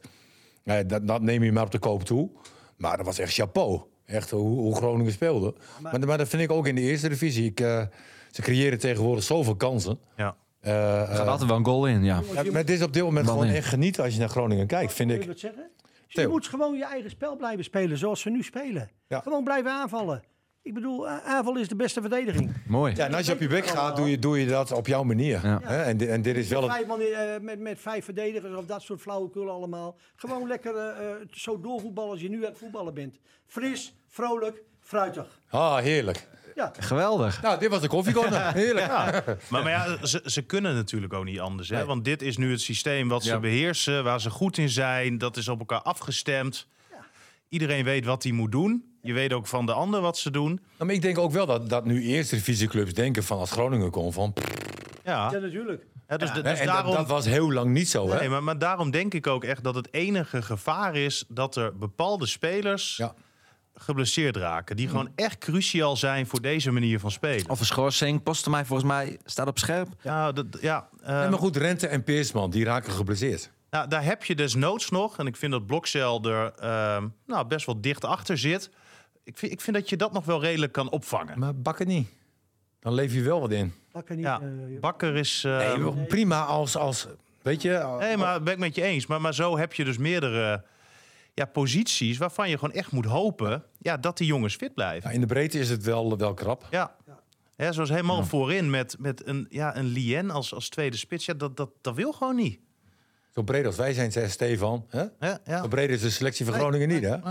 Dat neem je maar op de koop toe. Maar dat was echt chapeau. Echt hoe Groningen speelde. Maar dat vind ik ook in de eerste divisie. Ze creëren tegenwoordig zoveel kansen. Ja. Er gaat altijd wel een goal in, ja. Ja, maar het is op dit moment Dan gewoon in. echt genieten als je naar Groningen kijkt, vind Wil je ik. wat zeggen? Dus Theo. je moet gewoon je eigen spel blijven spelen zoals ze nu spelen. Ja. Gewoon blijven aanvallen. Ik bedoel, aanvallen is de beste verdediging. Mooi. Ja, en als je op je bek gaat, doe je dat op jouw manier. Ja. Hè? En dit is wel het... 5 man met 5 verdedigers of dat soort flauwekul allemaal. Gewoon lekker zo doorvoetballen als je nu aan het voetballen bent. Fris, vrolijk, fruitig. Ah, heerlijk. Ja. Geweldig. Nou, dit was de koffiecorner. Heerlijk. Maar ja, ze kunnen natuurlijk ook niet anders. Hè? Nee. Want dit is nu het systeem wat ze Ja. beheersen, waar ze goed in zijn. Dat is op elkaar afgestemd. Iedereen weet wat hij moet doen. Je weet ook van de ander wat ze doen. Nou, maar ik denk ook wel dat nu eerste divisieclubs denken van als Groningen komt van... Ja, Ja, natuurlijk. dus en daarom... dat was heel lang niet zo, hè? Nee, maar daarom denk ik ook echt dat het enige gevaar is dat er bepaalde spelers Ja. geblesseerd raken. Die gewoon echt cruciaal zijn voor deze manier van spelen. Of een schorsing. Postema volgens mij staat op scherp. Ja, Nee, maar goed, Rente en Peersman, die raken geblesseerd. nou, daar heb je desnoods nog. En ik vind dat Blokcel er best wel dicht achter zit. Ik vind dat je dat nog wel redelijk kan opvangen. Maar Bakker niet. Dan leef je wel wat in. Bakker niet. Ja, Bakker is... Nee, prima als weet je... Nee, maar ben ik met je eens. Maar zo heb je dus meerdere posities waarvan je gewoon echt moet hopen dat die jongens fit blijven. Ja, in de breedte is het wel krap. Ja. Ja, zoals helemaal voorin met een Lien als tweede spits. Ja, dat wil gewoon niet. Zo breed als wij zijn, zei Stefan. Hè? Ja. Zo breed is de selectie van Groningen niet, hè?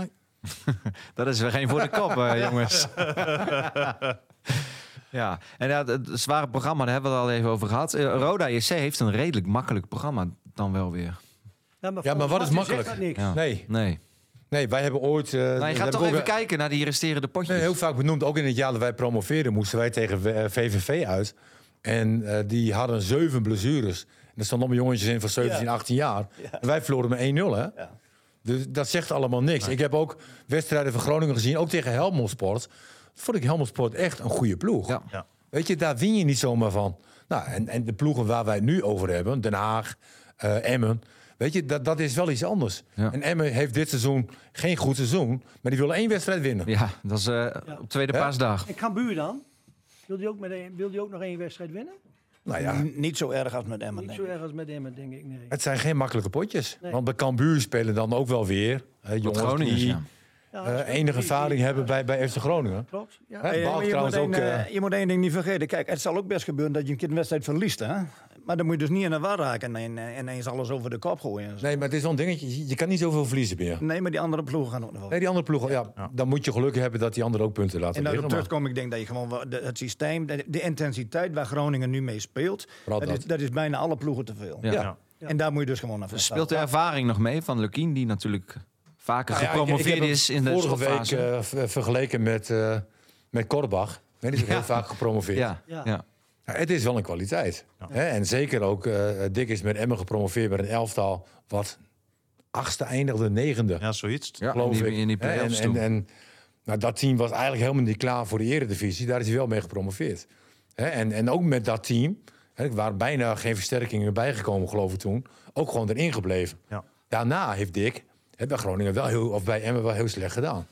Dat is weer geen voor de kop, jongens. Ja, en ja, het zware programma, daar hebben we het al even over gehad. Roda JC heeft een redelijk makkelijk programma dan wel weer. Ja, maar wat is Martin makkelijk? zegt dat niks. Ja. Nee. Nee, wij hebben ooit... Nou, je dat gaat heb toch ik ook even kijken naar die resterende potjes. heel vaak benoemd. Ook in het jaar dat wij promoveerden, moesten wij tegen VVV uit. En die hadden 7 blessures. En er stonden allemaal jongetjes in van 17, 18 jaar. En wij verloren met 1-0, hè? Ja. Dus dat zegt allemaal niks. Ik heb ook wedstrijden van Groningen gezien, ook tegen Helmond Sport. Vond ik Helmond Sport echt een goede ploeg. Ja. Ja. Weet je, daar win je niet zomaar van. Nou, en de ploegen waar wij het nu over hebben, Den Haag, Emmen... Weet je, dat is wel iets anders. Ja. En Emmen heeft dit seizoen geen goed seizoen, maar die willen 1 wedstrijd winnen. Ja, dat is op tweede Ja. paasdag. En Cambuur dan? Wil die ook nog 1 wedstrijd winnen? Nou ja, Niet zo erg als met Emmen, Niet denk zo ik. erg als met Emmen, denk ik. Nee. het zijn geen makkelijke potjes. Nee. Want bij Cambuur spelen dan ook wel weer jongens Groningers, die ja. Ja, dat is enige goed. ervaring hebben bij FC Groningen. Klopt. Ja. Hè, Hey, Balk maar trouwens ook... je moet één ding niet vergeten. Kijk, het zal ook best gebeuren dat je een keer een wedstrijd verliest. Hè? Maar dan moet je dus niet in de war raken en ineens alles over de kop gooien. Nee, maar het is wel een dingetje. Je kan niet zoveel verliezen meer. Nee, maar die andere ploegen gaan ook nog wel. Nee, die andere ploegen, dan moet je geluk hebben dat die anderen ook punten laten En daarop liggen. maar- terugkom ik denk dat je gewoon het systeem, de intensiteit waar Groningen nu mee speelt, Vooral dat. dat is bijna alle ploegen te veel. Ja. Ja. En daar moet je dus gewoon naar Speelt de ervaring nog mee van Lukien, die natuurlijk vaker Nou ja, gepromoveerd ik heb is in de vorige slotfase? week vergeleken met Korbach. Nee, die is ook heel vaak gepromoveerd. Ja. Ja. Ja. Ja, het is wel een kwaliteit. Hè? En zeker ook, Dick is met Emmen gepromoveerd met een elftal wat 8e eindigde, 9e. Ja, zoiets. Ja, geloof in die, ik. in die Hè, play-offs en, toe. en nou, dat team was eigenlijk helemaal niet klaar voor de eredivisie. Daar is hij wel mee gepromoveerd. Hè, en ook met dat team, hè, er waren bijna geen versterkingen bijgekomen, geloof ik toen. Ook gewoon erin gebleven. Ja. Daarna heeft Dick bij Groningen bij Emmen wel heel slecht gedaan.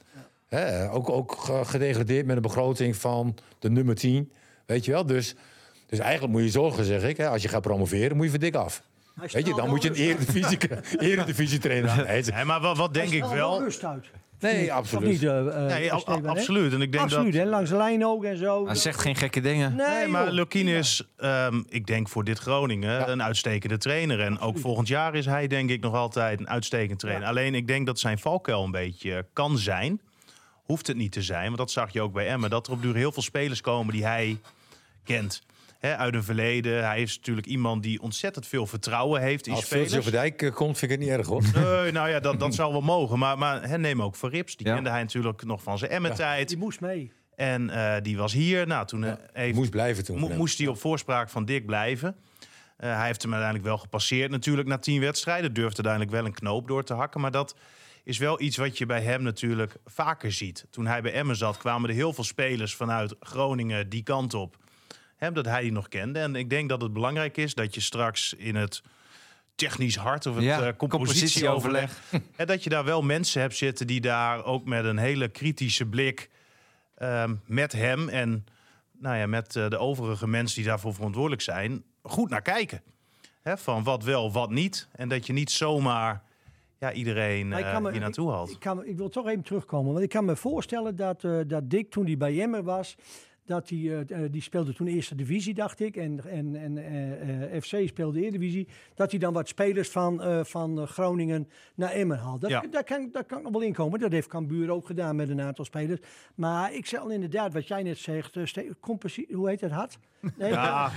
Ook gedegradeerd met een begroting van de nummer 10. Weet je wel? Dus eigenlijk moet je zorgen, zeg ik. Als je gaat promoveren, moet je van dik af. Weet je, dan moet je een eredivisie trainer aan. Nee, maar wat denk ik wel... Rust uit. Nee, absoluut. Nee, absoluut. En ik denk absoluut, dat... hè? Langs de lijn ook en zo. Hij zegt geen gekke dingen. Nee, maar joh. Lukien is, ik denk voor dit Groningen, een uitstekende trainer. En ook volgend jaar is hij denk ik nog altijd een uitstekend trainer. Ja. Alleen ik denk dat zijn valkuil een beetje kan zijn. Hoeft het niet te zijn, want dat zag je ook bij Emmen. Dat er op duur heel veel spelers komen die hij kent. Uit een verleden. Hij is natuurlijk iemand die ontzettend veel vertrouwen heeft in Als spelers. Virgil van Dijk komt, vind ik het niet erg, hoor. Nee, nou ja, dat zou wel mogen. Maar neem ook Van Rips. Die kende hij natuurlijk nog van zijn Emmen-tijd. Die moest mee. En die was hier. Nou, toen Moest blijven toen. moest hij op voorspraak van Dick blijven. Hij heeft hem uiteindelijk wel gepasseerd natuurlijk na 10 wedstrijden. Durfde uiteindelijk wel een knoop door te hakken. Maar dat is wel iets wat je bij hem natuurlijk vaker ziet. Toen hij bij Emmen zat, kwamen er heel veel spelers vanuit Groningen die kant op. Dat hij die nog kende. En ik denk dat het belangrijk is dat je straks in het technisch hart of het compositieoverleg... dat je daar wel mensen hebt zitten die daar ook met een hele kritische blik... met hem en met de overige mensen die daarvoor verantwoordelijk zijn... goed naar kijken. Van wat wel, wat niet. En dat je niet zomaar iedereen hier naartoe haalt. Ik wil toch even terugkomen. Want ik kan me voorstellen dat Dick, toen hij bij Emmen was... dat die speelde toen eerste divisie, dacht ik. En FC speelde Eredivisie. Dat hij dan wat spelers van Groningen naar Emmen haalt. Daar kan ik nog wel inkomen. Dat heeft Cambuur ook gedaan met een aantal spelers. Maar ik zeg al inderdaad, wat jij net zegt... hoe heet het hart? Nee, Ja.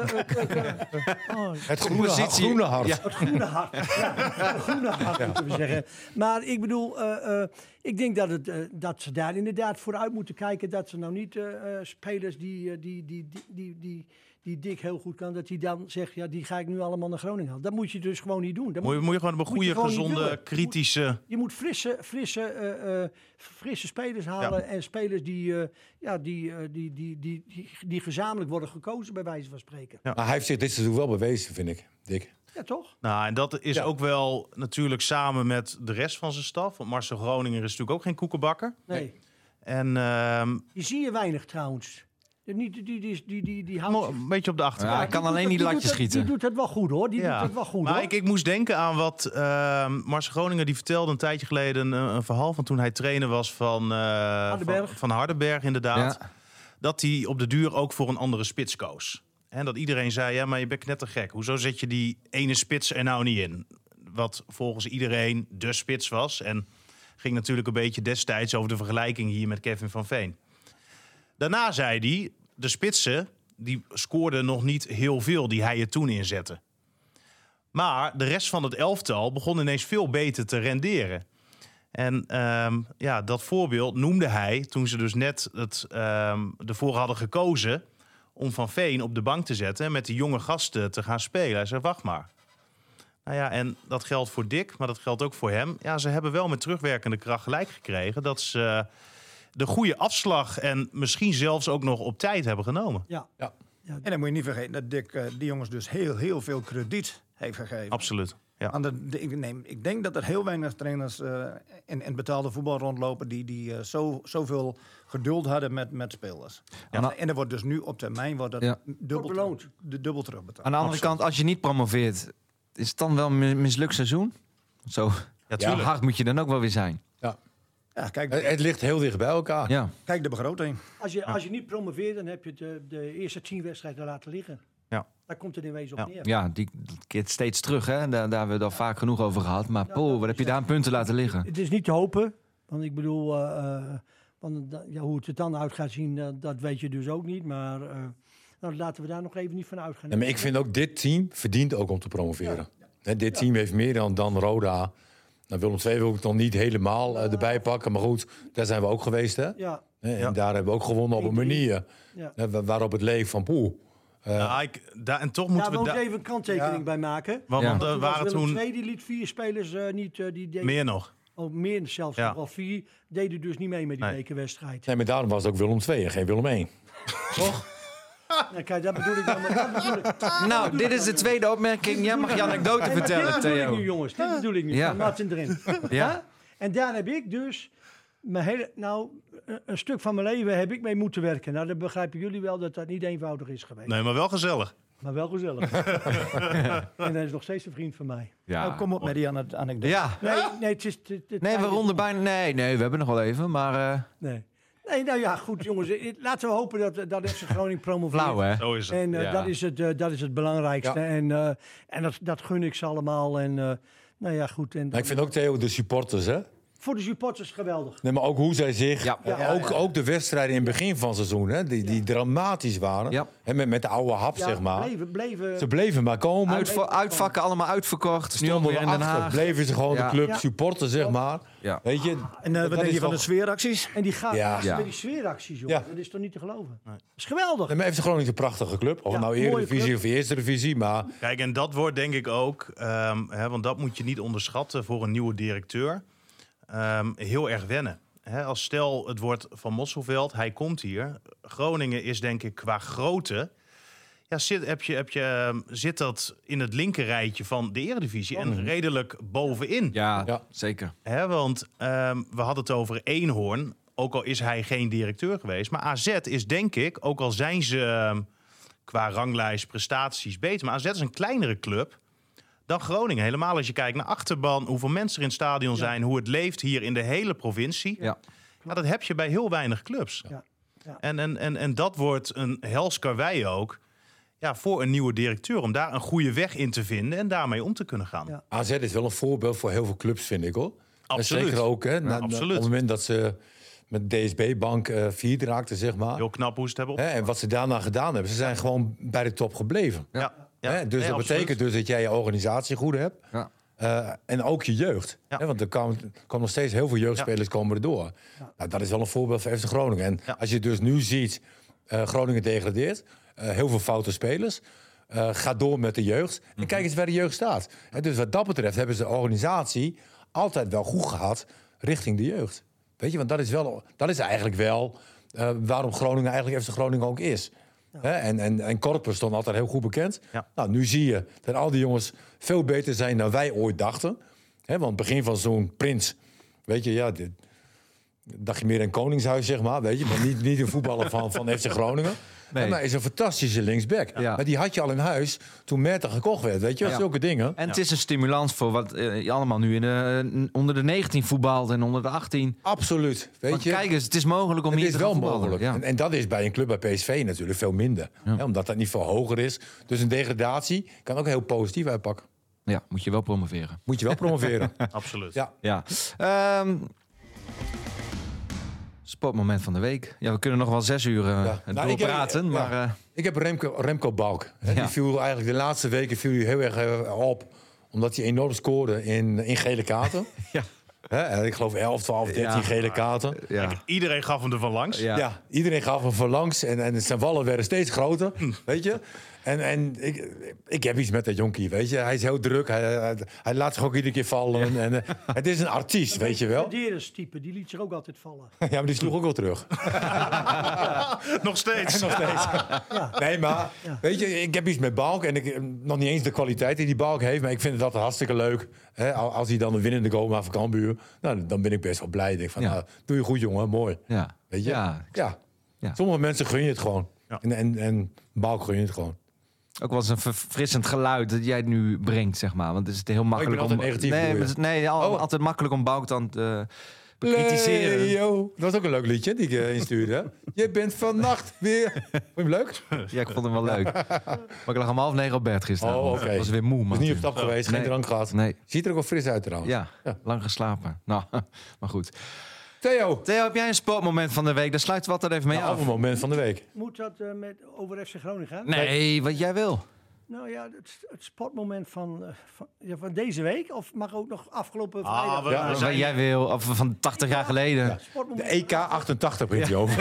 Het groene hart. Het groene hart. Ja, het groene hart, moeten we zeggen. Maar ik bedoel, ik denk dat ze daar inderdaad vooruit moeten kijken. Dat ze nou niet spelers die Dick heel goed kan, dat hij dan zegt, die ga ik nu allemaal naar Groningen halen. Dat moet je dus gewoon niet doen. Moet je gewoon op een goede, gezonde, kritische... Je moet frisse spelers halen en spelers die gezamenlijk worden gekozen, bij wijze van spreken. Maar hij heeft zich dit seizoen wel bewezen, vind ik, Dick. Ja, toch? Nou, en dat is ook wel natuurlijk samen met de rest van zijn staf. Want Marcel Groninger is natuurlijk ook geen koekenbakker. Nee. En die zie je weinig trouwens. Die houdt een beetje op de achtergrond. Ja, hij kan alleen niet latjes schieten. Die doet het wel goed, hoor. Maar ik moest denken aan wat Marcel Groninger die vertelde een tijdje geleden een verhaal van toen hij trainer was van Hardenberg inderdaad. Ja. Dat hij op de duur ook voor een andere spits koos. En dat iedereen zei, maar je bent knettergek. Hoezo zet je die ene spits er nou niet in? Wat volgens iedereen de spits was. En ging natuurlijk een beetje destijds over de vergelijking hier met Kevin van Veen. Daarna zei hij, de spitsen die scoorden nog niet heel veel die hij er toen inzette. Maar de rest van het elftal begon ineens veel beter te renderen. En dat voorbeeld noemde hij toen ze dus net ervoor hadden gekozen om Van Veen op de bank te zetten en met die jonge gasten te gaan spelen. Hij zei, wacht maar. Nou ja, en dat geldt voor Dick, maar dat geldt ook voor hem. Ja, ze hebben wel met terugwerkende kracht gelijk gekregen dat ze de goede afslag en misschien zelfs ook nog op tijd hebben genomen. Ja. En dan moet je niet vergeten dat Dick die jongens dus heel veel krediet heeft gegeven. Absoluut. Ja. Ik denk dat er heel weinig trainers in betaalde voetbal rondlopen die zoveel geduld hadden met spelers. Ja. En er wordt dus nu op termijn dubbel terugbetaald. Aan de andere kant, als je niet promoveert, is het dan wel een mislukt seizoen? Zo hard moet je dan ook wel weer zijn. Ja, kijk, het ligt heel dicht bij elkaar. Ja. Kijk de begroting. Als je niet promoveert, dan heb je de eerste 10 wedstrijden laten liggen. Ja. Daar komt het in wezen op neer. Ja, die keert steeds terug. Hè? Daar hebben we het al vaak genoeg over gehad. Maar wat heb je daar aan punten laten liggen? Het is niet te hopen. Want ik bedoel, hoe het er dan uit gaat zien, dat weet je dus ook niet. Maar laten we daar nog even niet van uitgaan. Ja, maar ik vind ook dit team verdient ook om te promoveren. Ja. Dit team heeft meer dan Roda. Nou, Willem II wil ik dan niet helemaal erbij pakken. Maar goed, daar zijn we ook geweest. Hè? Ja. En daar hebben we ook gewonnen op een manier waarop het leek van poeh. En toch moeten we daar even een kanttekening bij maken. Want er waren toen Willem II die liet 4 spelers niet. Meer nog. Oh, meer zelfs nog wel 4 deden dus niet mee met die bekerwedstrijd. Nee, maar daarom was het ook Willem II en geen Willem I. Toch? Ja, kijk, dat bedoel ik dan. Nou, dit is de tweede opmerking. Jij mag je anekdote vertellen, Theo. Dit bedoel ik nu, jongens. Dit bedoel ik nu. Van Martin erin. Ja? En daar heb ik dus Een stuk van mijn leven heb ik mee moeten werken. Nou, dan begrijpen jullie wel dat dat niet eenvoudig is geweest. Nee, maar wel gezellig. Maar wel gezellig. En hij is nog steeds een vriend van mij. Ja. Nou, kom op met die anekdote. Ja. Nee, het is... Nee, we ronden bijna... Nee, we hebben nog wel even, maar... Nee, nou ja, goed jongens. Laten we hopen dat FC Groningen promoveert. Flauw, hè? Zo is het. En Ja. dat is het belangrijkste. Ja. En dat gun ik ze allemaal. En nou ja, goed. En Maar ik vind ook, Theo, de supporters, hè? voor de supporters geweldig. Nee, maar ook hoe zij zich... Ja. Ook de wedstrijden in het begin van het seizoen, hè? Die dramatisch waren. Ja. En met de oude hap, zeg maar. Bleven. Ze bleven maar komen. Uitvakken allemaal uitverkocht. Nu Stonden weer in Den achter. Haag. Bleven ze gewoon Ja. de club Ja. supporten, zeg maar. Ja. Weet je? En wat dat denk is je van de toch- sfeeracties? En die gaan Ja. met die sfeeracties, jongen. Ja. Dat is toch niet te geloven? Dat is geweldig. Nee, maar FC Groningen is een prachtige club. Of Ja, nou mooie Eredivisie club. of Eerste Divisie, maar... Kijk, en dat wordt denk ik ook, want dat moet je niet onderschatten voor een nieuwe directeur, heel erg wennen. Als stel het wordt Van Mosselveld, hij komt hier. Groningen is denk ik qua grootte, ja, zit dat in het linkerrijtje van de Eredivisie en redelijk bovenin. Ja, Ja. zeker. Want we hadden het over Eenhoorn, ook al is hij geen directeur geweest. Maar AZ is denk ik, ook al zijn ze qua ranglijst prestaties beter, maar AZ is een kleinere club dan Groningen. Helemaal als je kijkt naar achterban, hoeveel mensen er in het stadion zijn, hoe het leeft hier in de hele provincie. Ja. Ja, dat heb je bij heel weinig clubs. Ja. Ja. En dat wordt een hels karwei ook, ja, voor een nieuwe directeur, om daar een goede weg in te vinden en daarmee om te kunnen gaan. Ja. AZ is wel een voorbeeld voor heel veel clubs, vind ik, hoor. Absoluut. En zeker ook, hè. absoluut. Op het moment dat ze met DSB-bank vierde raakten, zeg maar. Heel knap hoe ze het hebben op. Hè, en wat ze daarna gedaan hebben, ze zijn gewoon bij de top gebleven. Ja. Ja. Hè, dus Nee, dat absoluut. betekent dus dat jij je organisatie goed hebt. Ja. En ook je jeugd. Ja. Hè, want er komen nog steeds heel veel jeugdspelers komen erdoor. Nou, dat is wel een voorbeeld voor FC Groningen. En Ja. als je dus nu ziet, Groningen degradeert. Heel veel foute spelers. Ga door met de jeugd. En kijk eens waar de jeugd staat. Hè, dus wat dat betreft hebben ze de organisatie altijd wel goed gehad richting de jeugd. Weet je, want dat is eigenlijk wel waarom Groningen eigenlijk FC Groningen ook is. Hè, en Korper stond altijd heel goed bekend. Ja. Nou, nu zie je dat al die jongens veel beter zijn dan wij ooit dachten. Hè, want begin van zo'n Prins, weet je, ja, dacht je meer een koningshuis, zeg maar. Weet je, maar niet een voetballer van FC Groningen. Nee. Maar is een fantastische linksback. Ja. Maar die had je al in huis toen Merten gekocht werd. Weet je, Ja. zulke dingen. En het is een stimulans voor wat je allemaal nu onder de 19 voetbalt en onder de 18. Absoluut. Weet Want je, kijk eens, het is mogelijk om het hier is te wel gaan voetballen. mogelijk. Ja. En dat is bij een club bij PSV natuurlijk veel minder. Hè, omdat dat niet veel hoger is. Dus een degradatie kan ook heel positief uitpakken. Ja, moet je wel promoveren. Moet je wel promoveren. Absoluut. Ja. Ja. Sportmoment van de week. Ja, we kunnen nog wel 6 uur Nou, doorpraten, maar... Ik heb Remco Balk. Hè, Ja. Die viel eigenlijk de laatste weken heel erg op. Omdat hij enorm scoorde in gele kaarten. Ja. Hè, en ik geloof 11, 12, 13 Ja. gele kaarten. ja. Iedereen gaf hem er van langs. Ja. Ja, iedereen gaf hem voorlangs en zijn wallen werden steeds groter, weet je. En ik heb iets met dat jonkie, weet je. Hij is heel druk, hij laat zich ook iedere keer vallen. En, het is een artiest, weet je wel. De type, die liet zich ook altijd vallen. Ja, maar die sloeg ook wel terug. Nog steeds. Nog steeds. Nee, maar weet je, ik heb iets met Balk. En nog niet eens de kwaliteit die Balk heeft. Maar ik vind het altijd hartstikke leuk. Hè, als hij dan een winnende goal maakt van Cambuur. Nou, dan ben ik best wel blij. Ik denk van, Ja. nou, doe je goed, jongen. Mooi. Ja. Weet je? Ja. Ja. Ja. Sommige mensen gun je het gewoon. Ja. En Balk gun je het gewoon. Ook wel eens een verfrissend geluid dat jij het nu brengt, zeg maar. Want het is heel makkelijk altijd om... negatief, nee, bedoel je? maar het is- nee, altijd makkelijk om Bouk dan te bekritiseren. Leo. Dat was ook een leuk liedje die ik instuurde. Hè? Je bent vannacht weer... Vond je hem leuk? Ja, ik vond hem wel leuk. Maar ik lag om 8:30 op bed gisteren. Oh, oké. Ik was weer moe, Was man. niet op stap geweest, geen Nee. drank gehad. Nee. Ziet er ook wel fris uit trouwens. Ja, Ja. lang geslapen. Nou, maar goed. Theo, Theo, heb jij een sportmoment van de week? Daar sluiten we altijd even mee nou, af. een moment van de week. Moet dat over FC Groningen gaan? Nee, wat jij wil. Nou ja, het sportmoment van deze week? Of mag ook nog afgelopen vrijdag? we Ja, Wat zijn jij wil, of van 80 jaar geleden. De Sportmoment. EK 88 begint hij over.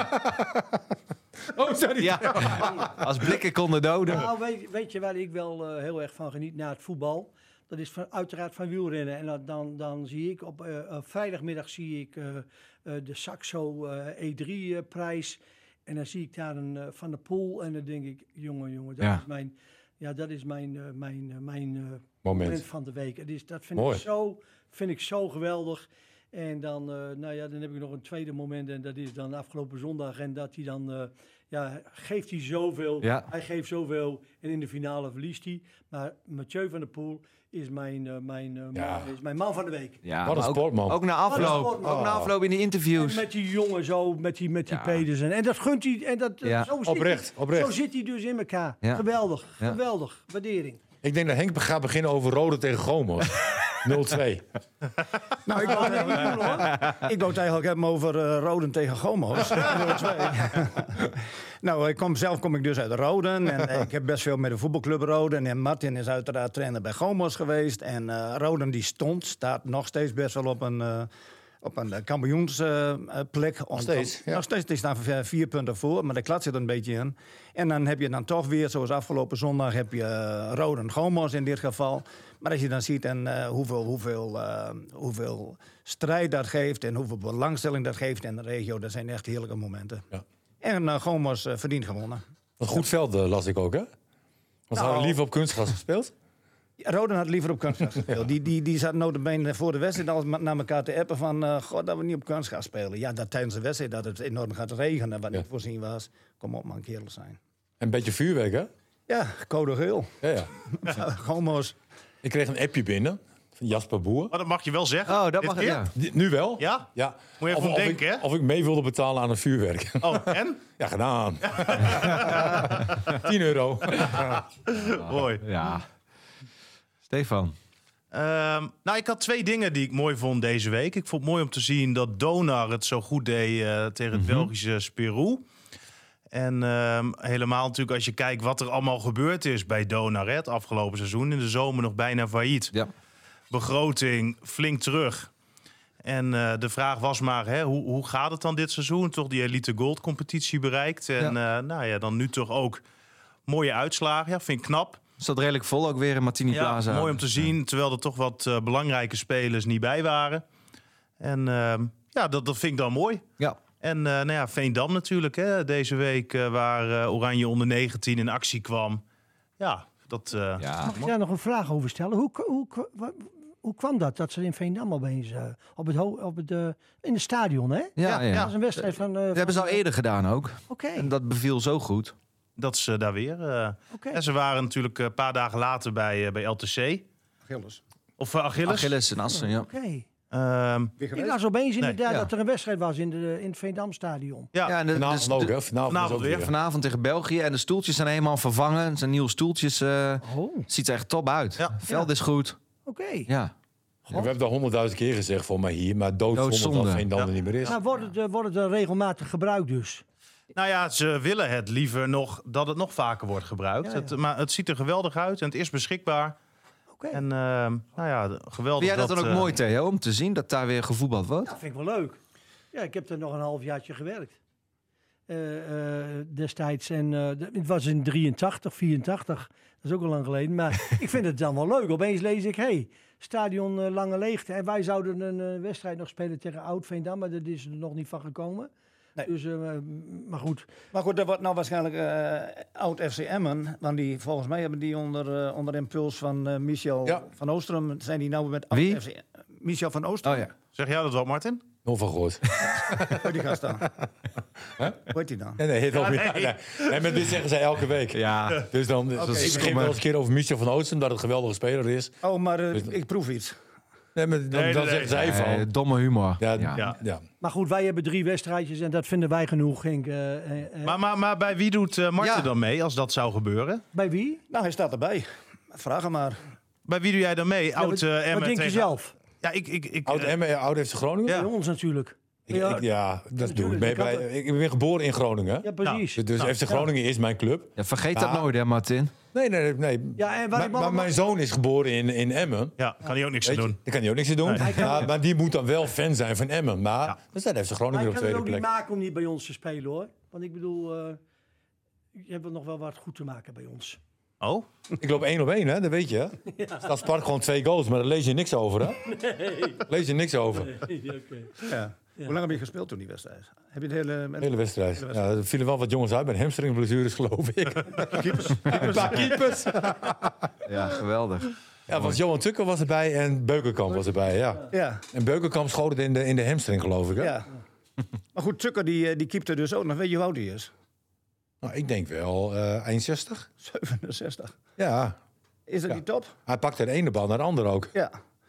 Oh, sorry. Ja, als blikken konden doden. Nou, weet je waar ik wel heel erg van geniet na het voetbal? Dat is uiteraard van wielrennen. En dan zie ik op vrijdagmiddag zie ik de Saxo E3-prijs. En dan zie ik daar een Van der Poel. En dan denk ik, jongen, dat is mijn moment van de week. Dat vind Mooi. ik zo geweldig. En dan, dan heb ik nog een tweede moment. En dat is dan afgelopen zondag. En dat hij dan, geeft hij zoveel. Ja. Hij geeft zoveel. En in de finale verliest hij. Maar Mathieu van der Poel is mijn man van de week. Ja, Wat een maar sportman. Ook na afloop. sportman. Ook na afloop in de interviews. En met die jongen zo, met die Pedersen. En dat gunt hij. En dat, Ja. zo zit Oprecht. Zo zit hij dus in elkaar. Ja. Geweldig. Ja. Geweldig. Waardering. Ik denk dat Henk gaat beginnen over Rode tegen Gomos. 0-2. Nou, ik wou het eigenlijk hebben over Roden tegen Gomo's. 0-2. Nou, zelf kom ik dus uit Roden. En ik heb best veel met de voetbalclub Roden. En Martin is uiteraard trainer bij Gomo's geweest. En Roden die staat nog steeds best wel op een kampioensplek. Nog steeds, ja. Nog steeds, die staan 4 punten voor, maar de klats zit er een beetje in. En dan heb je dan toch weer, zoals afgelopen zondag, heb je Roden Gomo's in dit geval. Maar als je dan ziet hoeveel strijd dat geeft en hoeveel belangstelling dat geeft in de regio, dat zijn echt heerlijke momenten. Ja. En Gomo's verdient gewonnen. Wat goed veld las ik ook, hè? Want ze hadden liever op kunstgras gespeeld. Roden had liever op kunstgras gespeeld. Die zat notabene voor de wedstrijd al naar elkaar te appen van... God, dat we niet op kunstgras spelen. Ja, dat tijdens de wedstrijd dat het enorm gaat regenen, wat niet voorzien was. Kom op, man, kerel zijn. En een beetje vuurwerk, hè? Ja, code geel. Ja. Gomo's. Ik kreeg een appje binnen van Jasper Boer. Maar dat mag je wel zeggen. Oh, dat Dit mag keer? ja. Nu wel? Ja? Ja. Moet je even om denken, hè? Of ik mee wilde betalen aan een vuurwerk. Oh, en? Ja, gedaan. 10 euro. Mooi. Ja. Stefan. Ik had 2 dingen die ik mooi vond deze week. Ik vond het mooi om te zien dat Donar het zo goed deed tegen het Belgische Spirou. En helemaal natuurlijk als je kijkt wat er allemaal gebeurd is bij Donar het afgelopen seizoen. In de zomer nog bijna failliet. Ja. Begroting flink terug. En de vraag was maar, hoe gaat het dan dit seizoen? Toch die Elite Gold competitie bereikt. En dan nu toch ook mooie uitslagen. Ja, vind ik knap. Zat redelijk vol ook weer in Martini Plaza. Mooi om te zien, terwijl er toch wat belangrijke spelers niet bij waren. En dat vind ik dan mooi. Ja. En Veendam natuurlijk, hè, deze week waar Oranje onder 19 in actie kwam. Ja, dat... Ja. Mag ik daar nog een vraag over stellen? Hoe kwam dat ze in Veendam opeens in het stadion, hè? Ja. Dat was een wedstrijd van... Dat hebben ze al eerder gedaan ook. Oké. En dat beviel zo goed. Dat ze daar weer... Oké. En ze waren natuurlijk een paar dagen later bij LTC. Achilles. Of Achilles. Achilles en Assen, ja. Oké. Weer Ik geweest? las opeens inderdaad ja. dat er een wedstrijd was in het Veendam-stadion. Ja, En Vanavond ook, hè? Vanavond weer. weer. vanavond tegen België. En de stoeltjes zijn helemaal vervangen. Het zijn nieuwe stoeltjes. Ziet er echt top uit. Ja. Veld is goed. Oké. Ja. Ja, we hebben dat 100.000 keer gezegd voor mij hier. Maar doodzonde dat Veendam er niet meer is. Maar wordt het regelmatig gebruikt dus? Nou ja, ze willen het liever nog dat het nog vaker wordt gebruikt. Ja. Maar het ziet er geweldig uit en het is beschikbaar. Oké. En geweldig. Vind jij dat dan ook mooi, Theo, om te zien dat daar weer gevoetbald wordt? Dat vind ik wel leuk. Ja, ik heb er nog een halfjaartje gewerkt. Destijds. En het was in 83, 84. Dat is ook al lang geleden. Maar ik vind het dan wel leuk. Opeens lees ik, stadion Lange Leegte. En wij zouden een wedstrijd nog spelen tegen Oud-Veendam. Maar dat is er nog niet van gekomen. Nee. Dus, maar goed. Maar goed, dat wordt nou waarschijnlijk oud FC Emmen. Want volgens mij hebben die onder impuls van Michel van Oostrum... zijn die nou met oud Wie? FC Michel van Oostrum. Oh ja. Zeg jij dat wel, Martin? Nog van gehoord. Hoe die gast dan? Hoe heet die dan? Nee, maar dit zeggen zij elke week. Ja. Dus dan ik begin wel eens een keer over Michel van Oosten, dat het een geweldige speler is. Oh, maar ik proef iets. Nee, maar dan zeggen zij van. Domme humor. Ja. Maar goed, wij hebben 3 wedstrijdjes en dat vinden wij genoeg. Henk. Maar bij wie doet Martin Ja. dan mee als dat zou gebeuren? Bij wie? Nou, hij staat erbij. Vraag hem maar. Bij wie doe jij dan mee? Oud wat Emmen denk je tegen... zelf? Ja, ik Oud Emmen, Oud FC Groningen? Ja. Bij ons natuurlijk. Dat doe ik mee. Ik ben geboren in Groningen. Ja, precies. Dus FC Groningen is mijn club. Ja, vergeet dat nooit, hè, Martin? Nee. Ja, en waar Maar mijn zoon is geboren in Emmen. Ja, kan hij ook niks aan doen. Daar kan hij ook niks aan doen. Nee. Maar die moet dan wel fan zijn van Emmen. Maar dan staat FC Groningen Maar op ik kan het tweede ook niet plek. maken om niet bij ons te spelen, hoor. Want ik bedoel, je hebt nog wel wat goed te maken bij ons. Oh? Ik loop 1 op 1, hè? Dat weet je. Staat Spark gewoon 2 goals, maar daar lees je niks over, hè? Nee. Lees je niks over. Ja. Hoe lang heb je gespeeld toen die wedstrijd? Heb je de hele... Hele wedstrijd. Ja, er vielen wel wat jongens uit met hamstringblessures, geloof ik. Keepers. Een paar keepers. Ja, geweldig. Ja, want Johan Tukker was erbij en Beukenkamp was erbij, ja. Ja. En Beukenkamp schoot het in de hamstring, geloof ik, hè? Ja. Maar goed, Tukker die keepte dus ook nog. Weet je hoe oud hij is? Nou, ik denk wel eind 60. 67. Ja, Is dat niet top? hij pakte de ene bal naar de andere ook. Ja.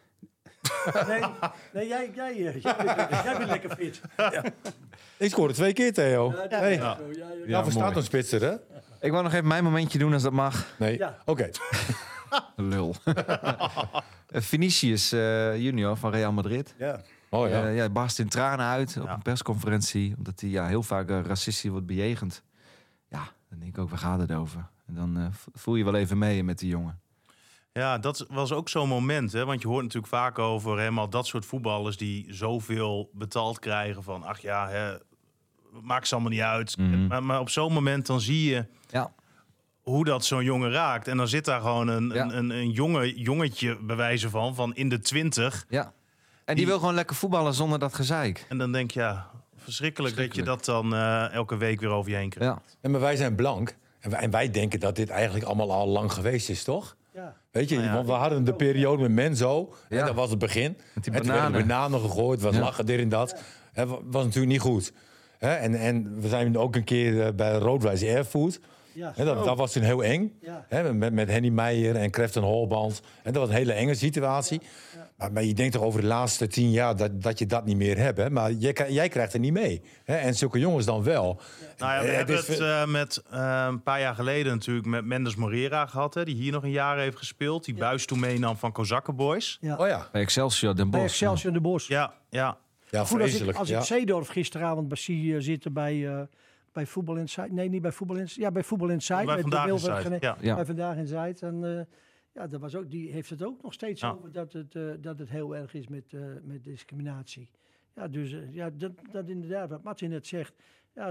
Nee, jij bent lekker fit. Ik scoorde 2 keer, Theo. Hey. Ja. Ja, verstaat mooi. een spitser, hè? Ik wou nog even mijn momentje doen als dat mag. Nee. Ja. Oké. Lul. Vinicius junior van Real Madrid. Ja. Oh ja. Ja, barst in tranen uit op een persconferentie. Omdat hij heel vaak racistisch wordt bejegend. Ja, dan denk ik ook, waar gaat het over? En dan voel je wel even mee met die jongen. Ja, dat was ook zo'n moment. Hè? Want je hoort natuurlijk vaak over helemaal dat soort voetballers die zoveel betaald krijgen van, ach ja, maakt ze allemaal niet uit. Mhm. Maar op zo'n moment dan zie je Ja. hoe dat zo'n jongen raakt. En dan zit daar gewoon Ja. een jongetje bij wijze van in de 20. Ja. En die wil gewoon lekker voetballen zonder dat gezeik. En dan denk je, ja, verschrikkelijk dat je dat dan elke week weer over je heen krijgt. Ja. En maar wij zijn blank. En wij denken dat dit eigenlijk allemaal al lang geweest is, toch? Ja. Weet je, Nou ja. want we hadden de periode met Menzo. Ja. En dat was het begin. Met die En toen werden bananen. bananen gegooid, was Ja. lachen, dit en dat. Het was natuurlijk niet goed. En we zijn ook een keer bij Roodwijs Airfood. Ja. Dat was toen heel eng. Ja. Met Henny Meijer en Kreften Holband. En dat was een hele enge situatie. Maar je denkt toch over de laatste 10 jaar dat je dat niet meer hebt. Hè? Maar jij krijgt er niet mee. Hè? En zulke jongens dan wel. Nou ja, we Het hebben is het met een paar jaar geleden natuurlijk met Mendes Morera gehad. Hè, die hier nog een jaar heeft gespeeld. Die Buis toen meenam van Kozakkenboys. Ja. Oh ja, Bij Excelsior Den Bij Bosch. Excelsior de Bos. Ja. ja Goed, vreselijk. als ik Zeedorf gisteravond zie zitten bij Voetbal Inside. Nee, niet bij Voetbal Inside. Ja, bij Voetbal Inside. Bij met Vandaag Wilfred Inside, Gené- ja. Ja. Bij Vandaag Inside. En dat was ook, die heeft het ook nog steeds Ja. over dat het heel erg is met discriminatie. Ja, dus dat inderdaad, wat Martin net zegt. Ja,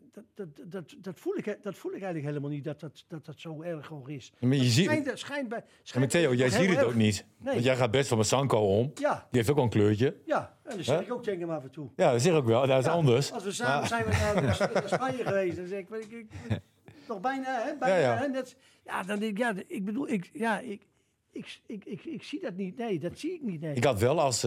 dat voel ik eigenlijk helemaal niet dat zo erg hoog is. Maar je ziet, Schijnt bij. maar Theo, jij ziet het ook niet. Nee. Want jij gaat best van mijn Sanko om. Ja, Die heeft ook al een kleurtje. ja. En dat zeg Hè? ik ook tegen hem af en toe. Ja, dat zeg ik ook wel. Dat is anders. Als we samen zijn naar Spanje geweest, dan zeg ik nog bijna, hè? Bijna, Ja. Hè? Dan denk ik, ik bedoel, ik zie dat niet. Nee, dat zie ik niet. Nee. Ik had wel als...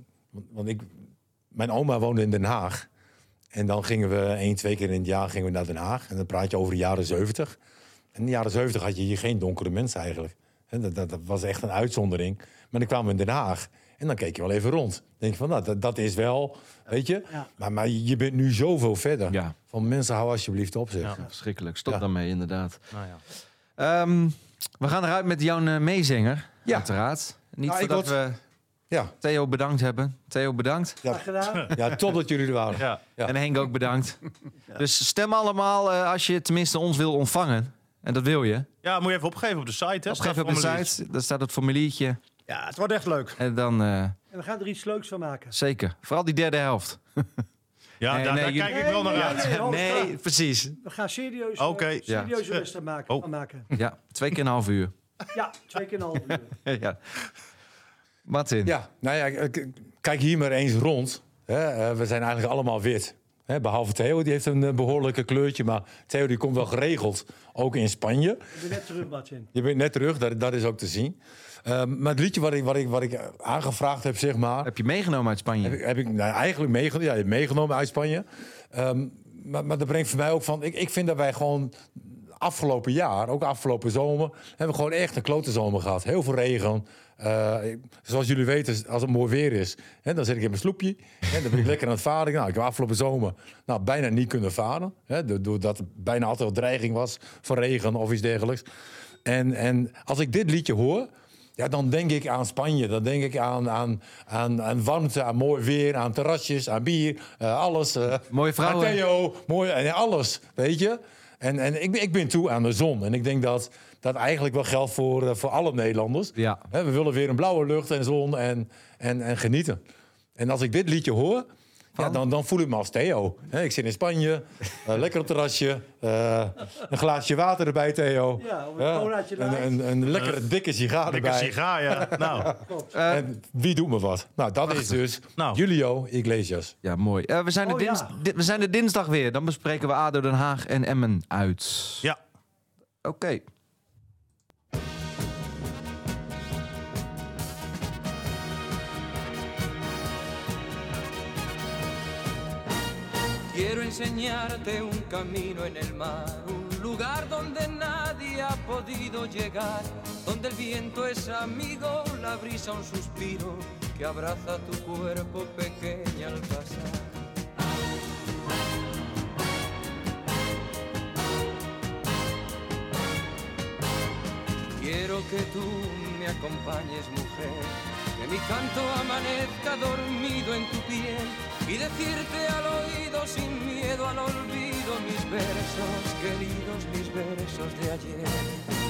mijn oma woonde in Den Haag. En dan gingen we 1-2 keer in het jaar gingen we naar Den Haag. En dan praat je over de jaren 70. En in de jaren 70 had je hier geen donkere mensen eigenlijk. En dat was echt een uitzondering. Maar dan kwamen we in Den Haag. En dan keek je wel even rond. Dan denk je van, nou, dat is wel, weet je. Ja. Maar je bent nu zoveel verder. Ja. Van mensen, hou alsjeblieft op, zeg. Ja. Verschrikkelijk. Stop Ja. daarmee, inderdaad. Nou ja. We gaan eruit met jouw meezanger, Ja. uiteraard. Niet Nou, ik voordat word- we Ja, Theo bedankt hebben. Theo, bedankt. Graag gedaan. ja, top dat jullie er waren. Ja. Ja. En Henk ook bedankt. Dus stem allemaal als je tenminste ons wil ontvangen. En dat wil je. Ja, moet je even opgeven op de site. Hè? Opgeef op de Startformulier. site. Daar staat het formuliertje. Ja, het wordt echt leuk. En dan En we gaan er iets leuks van maken. zeker. Vooral die derde helft. Ja, Nee, daar nee, kijk ik wel naar nee, uit. nee. Nee, precies. We gaan serieus Oké. serieuze wedstrijd maken. Oh. Van maken. Ja, 2 keer een half uur. Ja, 2 keer een half uur. Ja. Martin. Ja, nou ja, kijk hier maar eens rond. Hè. We zijn eigenlijk allemaal wit. Hè, behalve Theo, die heeft een behoorlijke kleurtje. Maar Theo die komt wel geregeld, ook in Spanje. Ik ben net terug, Martin. Je bent net terug, dat is ook te zien. Maar het liedje wat ik aangevraagd heb, zeg maar... Heb je meegenomen uit Spanje? Heb ik nou, eigenlijk meegenomen uit Spanje. Maar dat brengt voor mij ook van... Ik vind dat wij gewoon afgelopen jaar, ook afgelopen zomer... hebben we gewoon echt een klote zomer gehad. Heel veel regen. Zoals jullie weten, als het mooi weer is... Hè, dan zit ik in mijn sloepje. Hè, dan ben ik lekker aan het varen. Nou, ik heb afgelopen zomer bijna niet kunnen varen. Hè, doordat er bijna altijd wel dreiging was van regen of iets dergelijks. En als ik dit liedje hoor... Ja, dan denk ik aan Spanje. Dan denk ik aan warmte, aan mooi weer, aan terrasjes, aan bier, alles. Mooie vrouwen. Aan Theo, mooi, en alles, weet je. En ik ben toe aan de zon. En ik denk dat eigenlijk wel geldt voor alle Nederlanders. Ja. Hè, we willen weer een blauwe lucht en zon en genieten. En als ik dit liedje hoor... Ja, dan voel ik me als Theo. Hè, ik zit in Spanje, lekker op het terrasje. Een glaasje water erbij, Theo. Ja, of een colaatje erbij. Een lekkere dikke sigaar Lekker erbij. sigaar, ja. Nou, En wie doet me wat? Nou, dat is dus Nou. Julio Iglesias. Ja, mooi. We zijn er Oh, ja. we zijn er dinsdag weer. Dan bespreken we ADO Den Haag en Emmen uit. ja. Oké. Quiero enseñarte un camino en el mar, un lugar donde nadie ha podido llegar, donde el viento es amigo, la brisa un suspiro que abraza tu cuerpo pequeña al pasar. Quiero que tú me acompañes, mujer, que mi canto amanezca dormido en tu piel y decirte al oído sin miedo al olvido mis versos queridos, mis versos de ayer.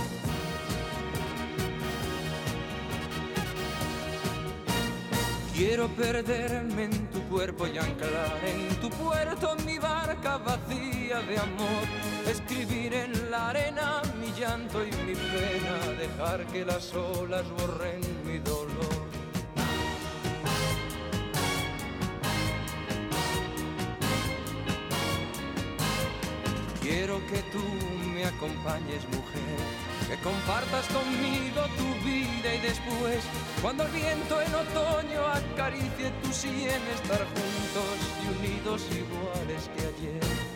Quiero perderme en tu cuerpo y anclar en tu puerto mi barca vacía de amor, escribir en la arena mi llanto y mi pena, dejar que las olas borren mi dolor. Quiero que tú me acompañes, mujer, que compartas conmigo tu vida y después, cuando el viento en otoño acaricie tu sien, estar juntos y unidos iguales que ayer.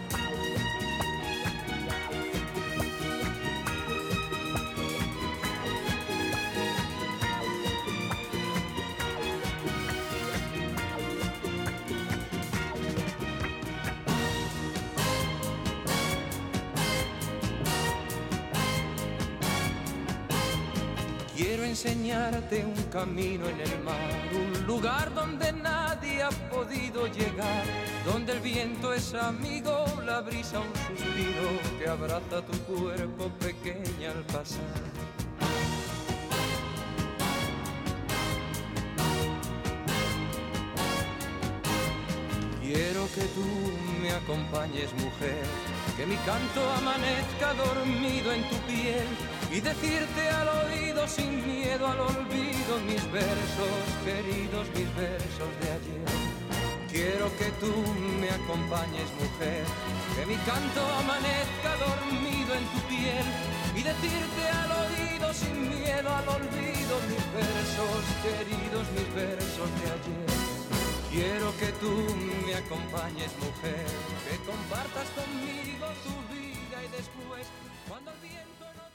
Quiero enseñarte un camino en el mar, un lugar donde nadie ha podido llegar, donde el viento es amigo, la brisa un suspiro que abraza tu cuerpo pequeña al pasar. Quiero que tú me acompañes, mujer, que mi canto amanezca dormido en tu piel y decirte al oído sin miedo al olvido mis versos queridos, mis versos de ayer. Quiero que tú me acompañes, mujer, que mi canto amanezca dormido en tu piel y decirte al oído sin miedo al olvido mis versos queridos, mis versos de ayer. Quiero que tú me acompañes, mujer, que compartas conmigo tu vida y después, cuando el viento no